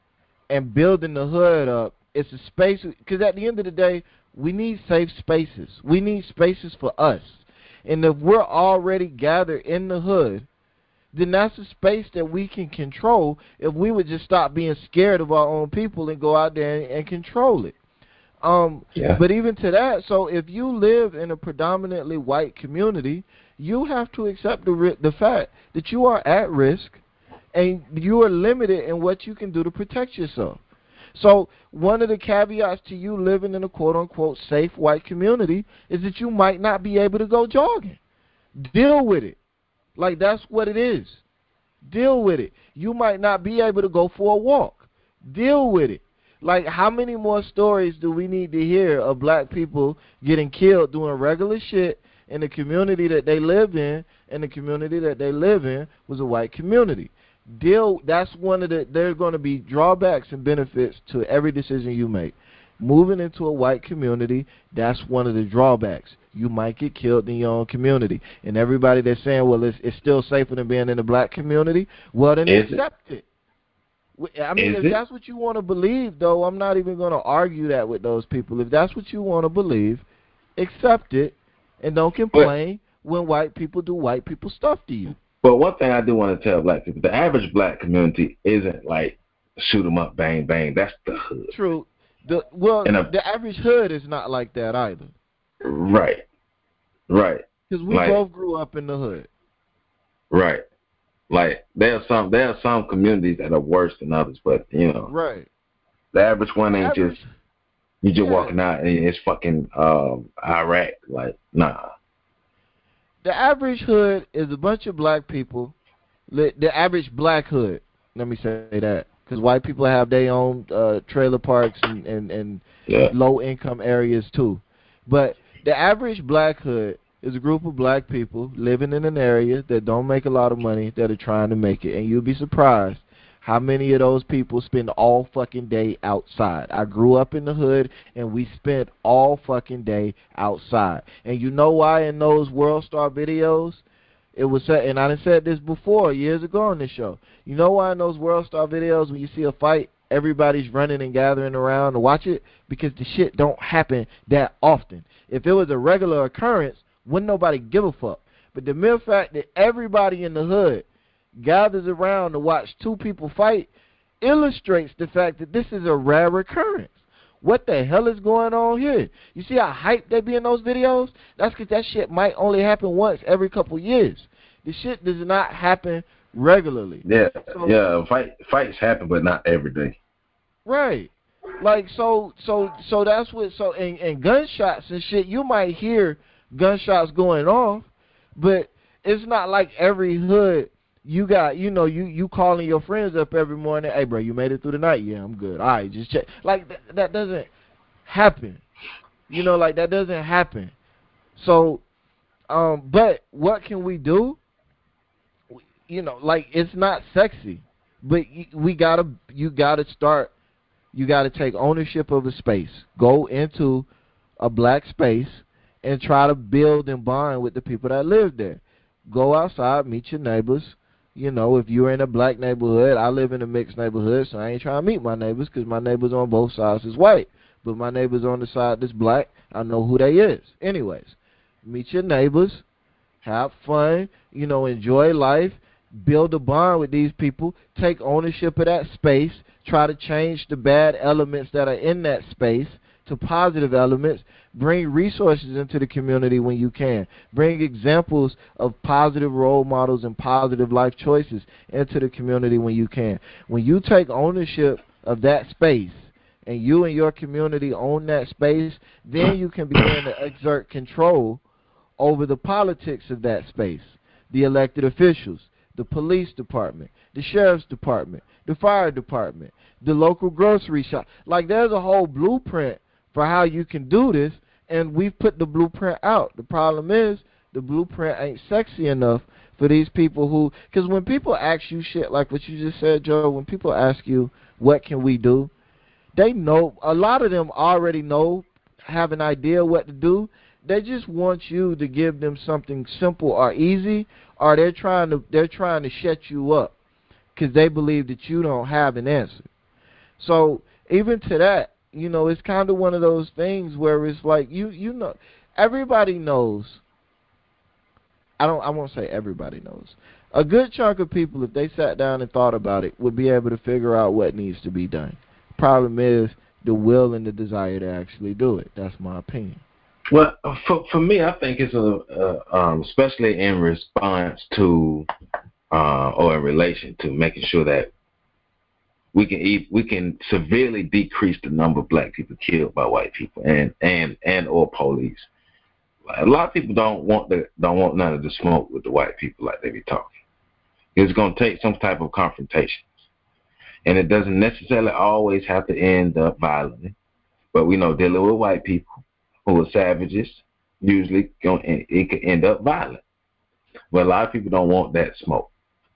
and building the hood up. It's a space, because at the end of the day, we need safe spaces. We need spaces for us. And if we're already gathered in the hood, then that's a space that we can control if we would just stop being scared of our own people and go out there and, and control it. Um, yeah. But even to that, so if you live in a predominantly white community, you have to accept the, the fact that you are at risk and you are limited in what you can do to protect yourself. So one of the caveats to you living in a quote-unquote safe white community is that you might not be able to go jogging. Deal with it. Like, that's what it is. Deal with it. You might not be able to go for a walk. Deal with it. Like, how many more stories do we need to hear of black people getting killed doing regular shit in the community that they live in, and the community that they live in was a white community? Deal. That's one of the, there's going to be drawbacks and benefits to every decision you make. Moving into a white community, that's one of the drawbacks. You might get killed in your own community. And everybody that's saying, well, it's, it's still safer than being in a black community, well, then Is accept it? it. I mean, Is if it? that's what you want to believe, though, I'm not even going to argue that with those people. If that's what you want to believe, accept it, and don't complain but, when white people do white people stuff to you. But one thing I do want to tell black people, the average black community isn't like shoot 'em up, bang, bang. That's the hood. True. The Well, a, the average hood is not like that either. Right. Right. Because we like, both grew up in the hood. Right. Like, there are some there are some communities that are worse than others, but, you know. Right. The average one ain't average, just, you just yeah. walking out and it's fucking um, Iraq. Like, nah. The average hood is a bunch of black people. The average black hood, let me say that, because white people have their own uh, trailer parks and, and, and yeah. low-income areas too. But the average black hood is a group of black people living in an area that don't make a lot of money that are trying to make it. And you'll be surprised how many of those people spend all fucking day outside. I grew up in the hood, and we spent all fucking day outside. And you know why in those World Star videos, it was said, and I done said this before years ago on this show, you know why in those World Star videos when you see a fight everybody's running and gathering around to watch it? Because the shit don't happen that often. If it was a regular occurrence, wouldn't nobody give a fuck. But the mere fact that everybody in the hood gathers around to watch two people fight illustrates the fact that this is a rare occurrence. What the hell is going on here? You see how hyped they be in those videos? That's because that shit might only happen once every couple years. The shit does not happen regularly. Yeah, so, yeah. Fight, fights happen, but not every day. Right. Like so, so, so that's what. So, and, and gunshots and shit. You might hear gunshots going off, but it's not like every hood. You got, you know, you, you calling your friends up every morning. Hey, bro, you made it through the night? Yeah, I'm good. All right, just check. Like, th- that doesn't happen. You know, like, that doesn't happen. So, um, but what can we do? You know, like, it's not sexy. But we got to, you got to start, you got to take ownership of a space. Go into a black space and try to build and bond with the people that live there. Go outside, meet your neighbors. You know, if you're in a black neighborhood, I live in a mixed neighborhood, so I ain't trying to meet my neighbors because my neighbors on both sides is white. But my neighbors on the side that's black, I know who they is. Anyways, meet your neighbors, have fun, you know, enjoy life, build a bond with these people, take ownership of that space, try to change the bad elements that are in that space to positive elements. Bring resources into the community when you can. Bring examples of positive role models and positive life choices into the community when you can. When you take ownership of that space and you and your community own that space, then you can begin to exert control over the politics of that space, the elected officials, the police department, the sheriff's department, the fire department, the local grocery shop. Like, there's a whole blueprint for how you can do this, and we've put the blueprint out. The problem is the blueprint ain't sexy enough for these people who, because when people ask you shit like what you just said, Joe, when people ask you what can we do, they know, a lot of them already know, have an idea what to do. They just want you to give them something simple or easy, or they're trying to they're trying to shut you up because they believe that you don't have an answer. So even to that, you know, it's kind of one of those things where it's like, you you know, everybody knows. I don't. I won't say everybody knows. A good chunk of people, if they sat down and thought about it, would be able to figure out what needs to be done. Problem is the will and the desire to actually do it. That's my opinion. Well, for for me, I think it's a, a um, especially in response to uh, or in relation to making sure that we can e- we can severely decrease the number of black people killed by white people and and and or police. A lot of people don't want the don't want none of the smoke with the white people like they be talking. It's going to take some type of confrontation, and it doesn't necessarily always have to end up violently. But we know dealing with white people who are savages usually going it could end up violent. But a lot of people don't want that smoke.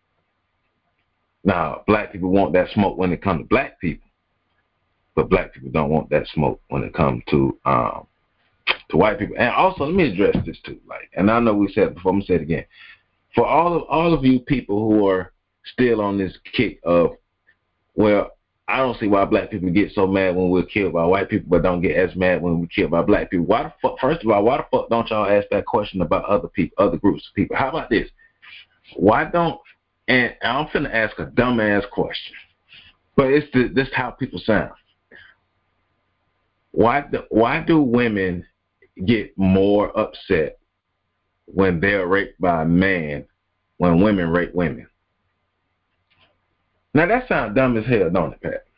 Now, black people want that smoke when it comes to black people, but black people don't want that smoke when it comes to um, to white people. And also, let me address this too. Like, and I know we said it before, I'm gonna say it again. For all of all of you people who are still on this kick of, well, I don't see why black people get so mad when we're killed by white people, but don't get as mad when we're killed by black people. Why the fuck? First of all, why the fuck don't y'all ask that question about other people, other groups of people? How about this? Why don't? And I'm finna ask a dumbass question, but it's the, this how people sound. Why do, why do women get more upset when they're raped by a man when women rape women? Now that sounds dumb as hell, don't it, Pat?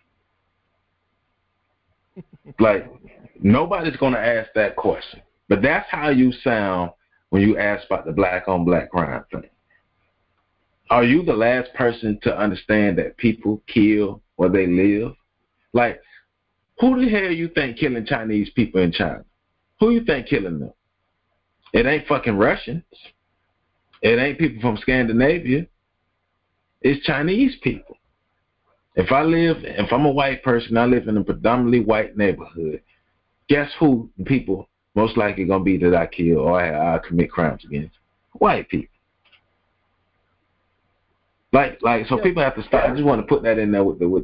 Like, nobody's gonna ask that question, but that's how you sound when you ask about the black on black crime thing. Are you the last person to understand that people kill where they live? Like, who the hell you think killing Chinese people in China? Who you think killing them? It ain't fucking Russians. It ain't people from Scandinavia. It's Chinese people. If I live, if I'm a white person, I live in a predominantly white neighborhood, guess who the people most likely going to be that I kill or I, I commit crimes against? White people. Like, like, so people have to stop. I just want to put that in there with the with the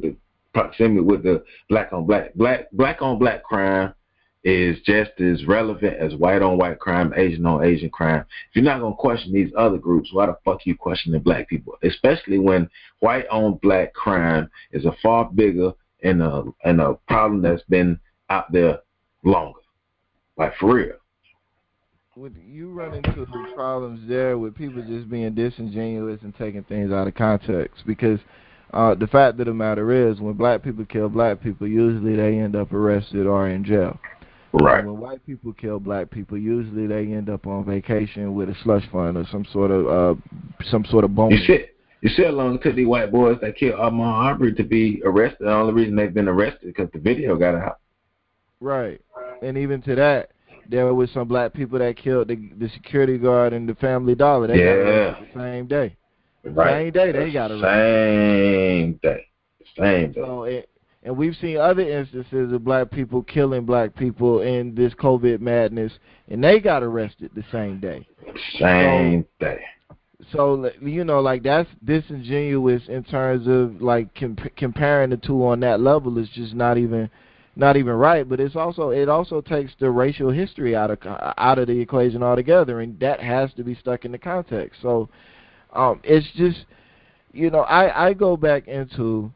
proximity with the black on black black black on black crime is just as relevant as white on white crime, Asian on Asian crime. If you're not gonna question these other groups, why the fuck you questioning black people? Especially when white on black crime is a far bigger and a and a problem that's been out there longer. Like for real. With you run into problems there with people just being disingenuous and taking things out of context, because uh, the fact of the matter is, when black people kill black people, usually they end up arrested or in jail. Right. And when white people kill black people, usually they end up on vacation with a slush fund or some sort of uh, some sort of bonus. You see, you see how long it took these white boys that killed Ahmaud Arbery to be arrested? The only reason they've been arrested is because the video got out. Right. And even to that, there was some black people that killed the, the security guard and the Family Dollar. They yeah. got arrested the same day. Right. Same day they got arrested. Same day. Same day. So it, and we've seen other instances of black people killing black people in this COVID madness, and they got arrested the same day. Same so, day. So, you know, like, that's disingenuous in terms of, like, comp- comparing the two on that level is just not even not even right. But it's also it also takes the racial history out of out of the equation altogether, and that has to be stuck in the context. So um, it's just, you know, I, I go back into,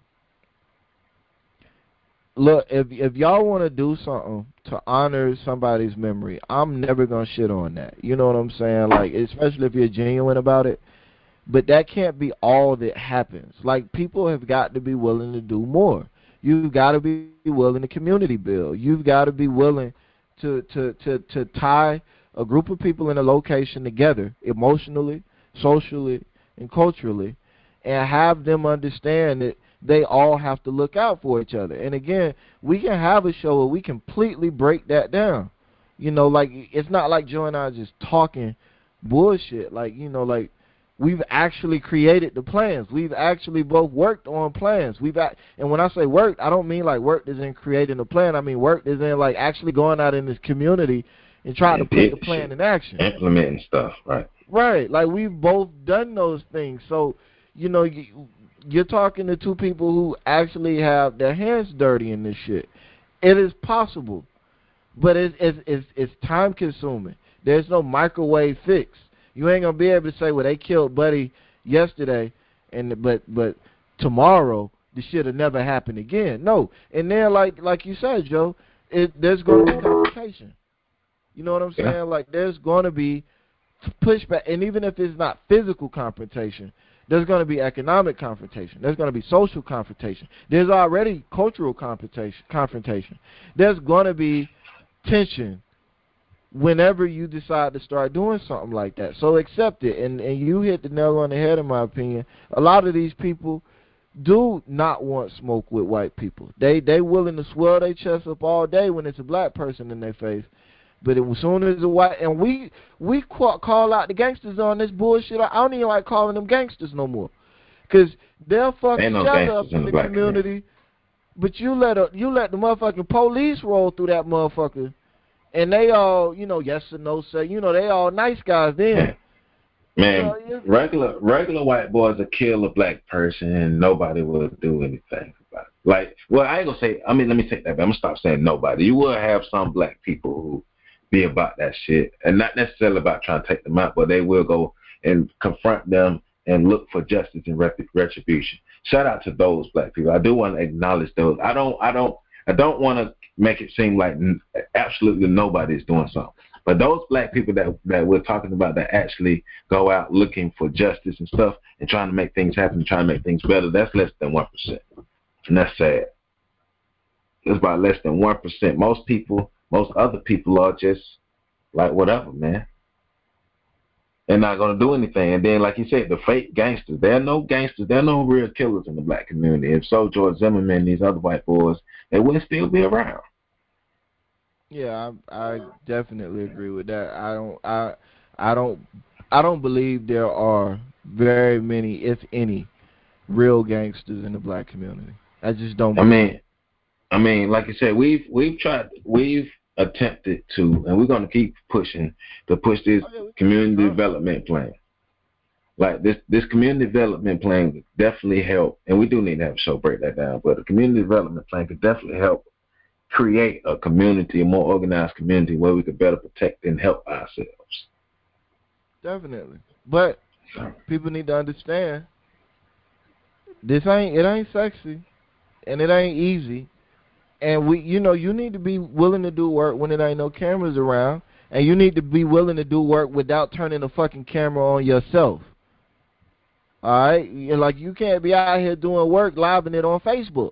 look, if if y'all want to do something to honor somebody's memory, I'm never going to shit on that. You know what I'm saying? Like, especially if you're genuine about it. But that can't be all that happens. Like, people have got to be willing to do more. You've got to be willing to community build. You've got to be willing to, to, to, to tie a group of people in a location together emotionally, socially, and culturally, and have them understand that they all have to look out for each other. And again, we can have a show where we completely break that down. You know, like, it's not like Joe and I are just talking bullshit. Like, you know, like, we've actually created the plans. We've actually both worked on plans. We've act- And when I say work, I don't mean like work is in creating a plan. I mean work is in like actually going out in this community and trying and to put the plan in action. Implementing stuff, right? Right. Like, we've both done those things. So, you know, you, you're talking to two people who actually have their hands dirty in this shit. It is possible, but it's it's it's, it's time consuming. There's no microwave fix. You ain't gonna be able to say, well, they killed Buddy yesterday, and but but tomorrow the shit'll never happen again. No, and then like like you said, Joe, it there's gonna be confrontation. You know what I'm saying? Yeah. Like, there's gonna be pushback, and even if it's not physical confrontation, there's gonna be economic confrontation. There's gonna be social confrontation. There's already cultural confrontation. Confrontation. There's gonna be tension whenever you decide to start doing something like that. So accept it. And, and you hit the nail on the head, in my opinion. A lot of these people do not want smoke with white people. They they willing to swell their chest up all day when it's a black person in their face. But as soon as a white, and we we call out the gangsters on this bullshit. I don't even like calling them gangsters no more, because they'll fuck each other up in the community. But you let a, you let the motherfucking police roll through that motherfucker. And they all, you know, yes or no say, you know, they all nice guys then. Man, so, regular regular white boys will kill a black person and nobody will do anything about it. Like, well, I ain't gonna say, I mean, let me take that back. I'm gonna stop saying nobody. You will have some black people who be about that shit, and not necessarily about trying to take them out, but they will go and confront them and look for justice and retribution. Shout out to those black people. I do want to acknowledge those. I don't, I don't, I don't want to make it seem like absolutely nobody is doing something. But those black people that that we're talking about that actually go out looking for justice and stuff and trying to make things happen and trying to make things better, that's less than one percent. And that's sad. It's about less than one percent. Most people, most other people are just like, whatever, man. They're not going to do anything. And then, like you said, the fake gangsters, there are no gangsters, there are no real killers in the black community. If so, George Zimmerman and these other white boys, they wouldn't still be around. Yeah, I, I definitely agree with that. I don't, I, I don't, I don't believe there are very many, if any, real gangsters in the black community. I just don't. I mean, I mean, like you said, we've we've tried, we've attempted to, and we're going to keep pushing to push this oh, yeah, community development plan. like this this community development plan could definitely help, and we do need to have a show break that down. But a community development plan could definitely help create a community, a more organized community where we could better protect and help ourselves. Definitely, but people need to understand this ain't it ain't sexy, and it ain't easy, and we you know you need to be willing to do work when there ain't no cameras around, and you need to be willing to do work without turning the fucking camera on yourself. All right, you're like you can't be out here doing work, living it on Facebook.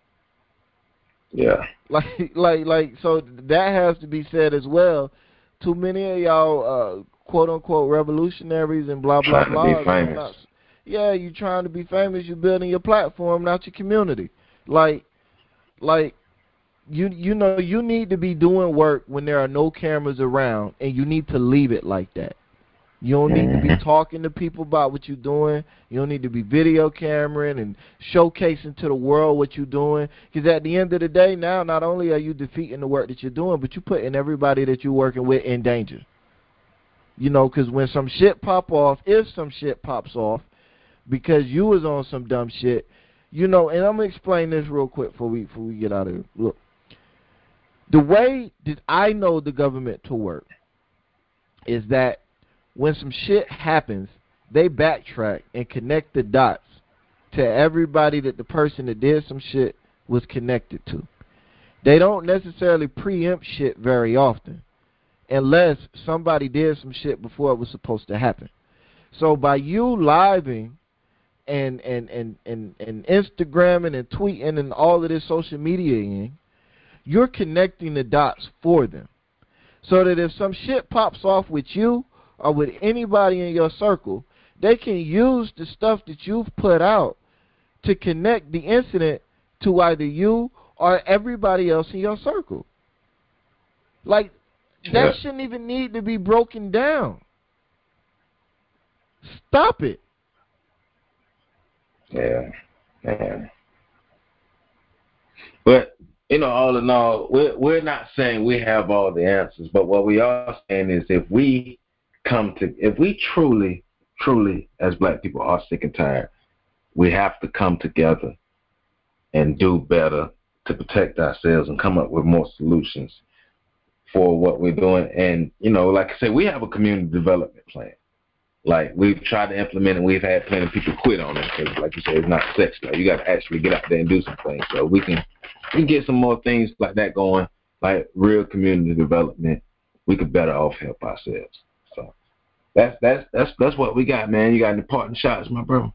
Yeah. Like, like, like. So that has to be said as well. Too many of y'all, uh, quote unquote, revolutionaries and blah blah Trying blah. to be famous. Not, yeah, you trying to be famous. You building your platform, not your community. Like, like, you you know you need to be doing work when there are no cameras around, and you need to leave it like that. You don't need to be talking to people about what you're doing. You don't need to be video cameraing and showcasing to the world what you're doing. Because at the end of the day, now, not only are you defeating the work that you're doing, but you're putting everybody that you're working with in danger. You know, because when some shit pop off, if some shit pops off, because you was on some dumb shit, you know, and I'm going to explain this real quick before we, before we get out of here. Look, the way that I know the government to work is that when some shit happens, they backtrack and connect the dots to everybody that the person that did some shit was connected to. They don't necessarily preempt shit very often unless somebody did some shit before it was supposed to happen. So by you living and and, and, and, and Instagramming and tweeting and all of this social mediaing, you're connecting the dots for them. So that if some shit pops off with you or with anybody in your circle, they can use the stuff that you've put out to connect the incident to either you or everybody else in your circle. Like, that yeah. shouldn't even need to be broken down. Stop it. Yeah, man. But, you know, all in all, we're, we're not saying we have all the answers, but what we are saying is if we come to, if we truly, truly, as black people are sick and tired, we have to come together and do better to protect ourselves and come up with more solutions for what we're doing. And, you know, like I said, we have a community development plan. Like, we've tried to implement it. We've had plenty of people quit on it because, like you said, it's not sex. Like, you got to actually get out there and do some things. So we can, we can get some more things like that going, like real community development. We could better off help ourselves. So that's that's that's that's what we got, man. You got any parting shots, my bro?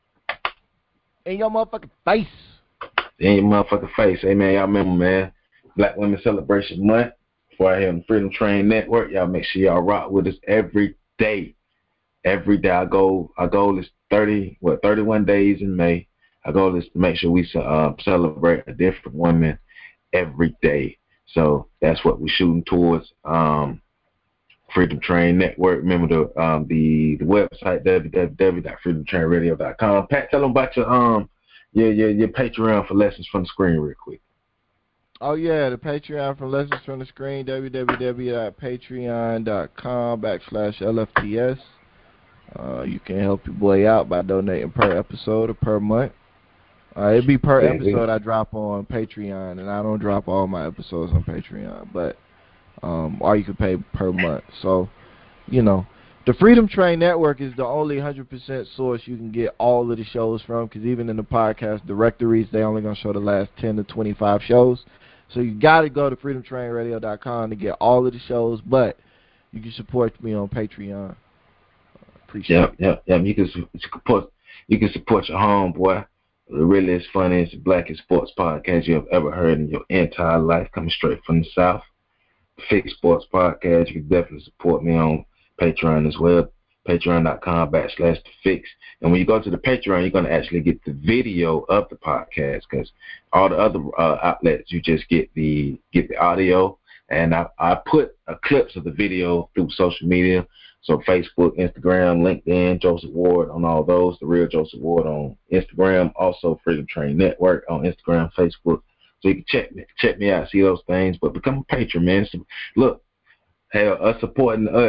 In your motherfucking face. In your motherfucking face. Hey, man, y'all remember, man, Black Women Celebration Month. Right here on the Freedom Train Network. Y'all make sure y'all rock with us every day. Every day. Our goal, our goal is thirty, what, thirty-one days in May. Our goal is to make sure we uh, celebrate a different woman every day. So that's what we're shooting towards. Um, Freedom Train Network. Remember the um, the the website w w w dot freedom train radio dot com. Pat, tell them about your um your your your Patreon for Lessons from the Screen real quick. Oh, yeah, the Patreon from Lessons from the Screen, w w w dot patreon dot com backslash L F T S. Uh, you can help your boy out by donating per episode or per month. Uh, it'd be per Yeah, episode yeah. I drop on Patreon, and I don't drop all my episodes on Patreon, but um, or you can pay per month. So, you know, the Freedom Train Network is the only one hundred percent source you can get all of the shows from, because even in the podcast directories, they only going to show the last ten to twenty-five shows. So you got to go to freedom train radio dot com to get all of the shows, but you can support me on Patreon. Appreciate Yep, it. yep, yep. You can, you can support, you can support your homeboy. The realest, funniest, blackest sports podcast you have ever heard in your entire life, coming straight from the South. Fix Sports Podcast. You can definitely support me on Patreon as well. Patreon dot com backslash the Fix. And when you go to the Patreon, you're going to actually get the video of the podcast, because all the other uh, outlets, you just get the get the audio. And I, I put uh, clips of the video through social media. So Facebook, Instagram, LinkedIn, Joseph Ward on all those. The Real Joseph Ward on Instagram. Also Freedom Train Network on Instagram, Facebook. So you can check me, check me out, see those things. But become a patron, man. So, look, hell, us supporting us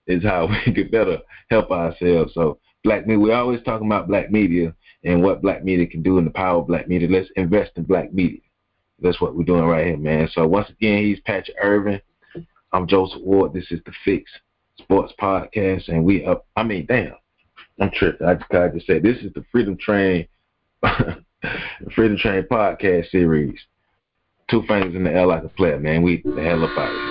is how we could better help ourselves. So black media, we're always talking about black media and what black media can do and the power of black media. Let's invest in black media. That's what we're doing right here, man. So once again, he's Patrick Irvin. I'm Joseph Ward. This is the Fix Sports Podcast, and we up. I mean, damn, I'm tripping. I just, I just said this is the Freedom Train, Freedom Train Podcast series. Two fingers in the air like a player, man. We the hell up out of here.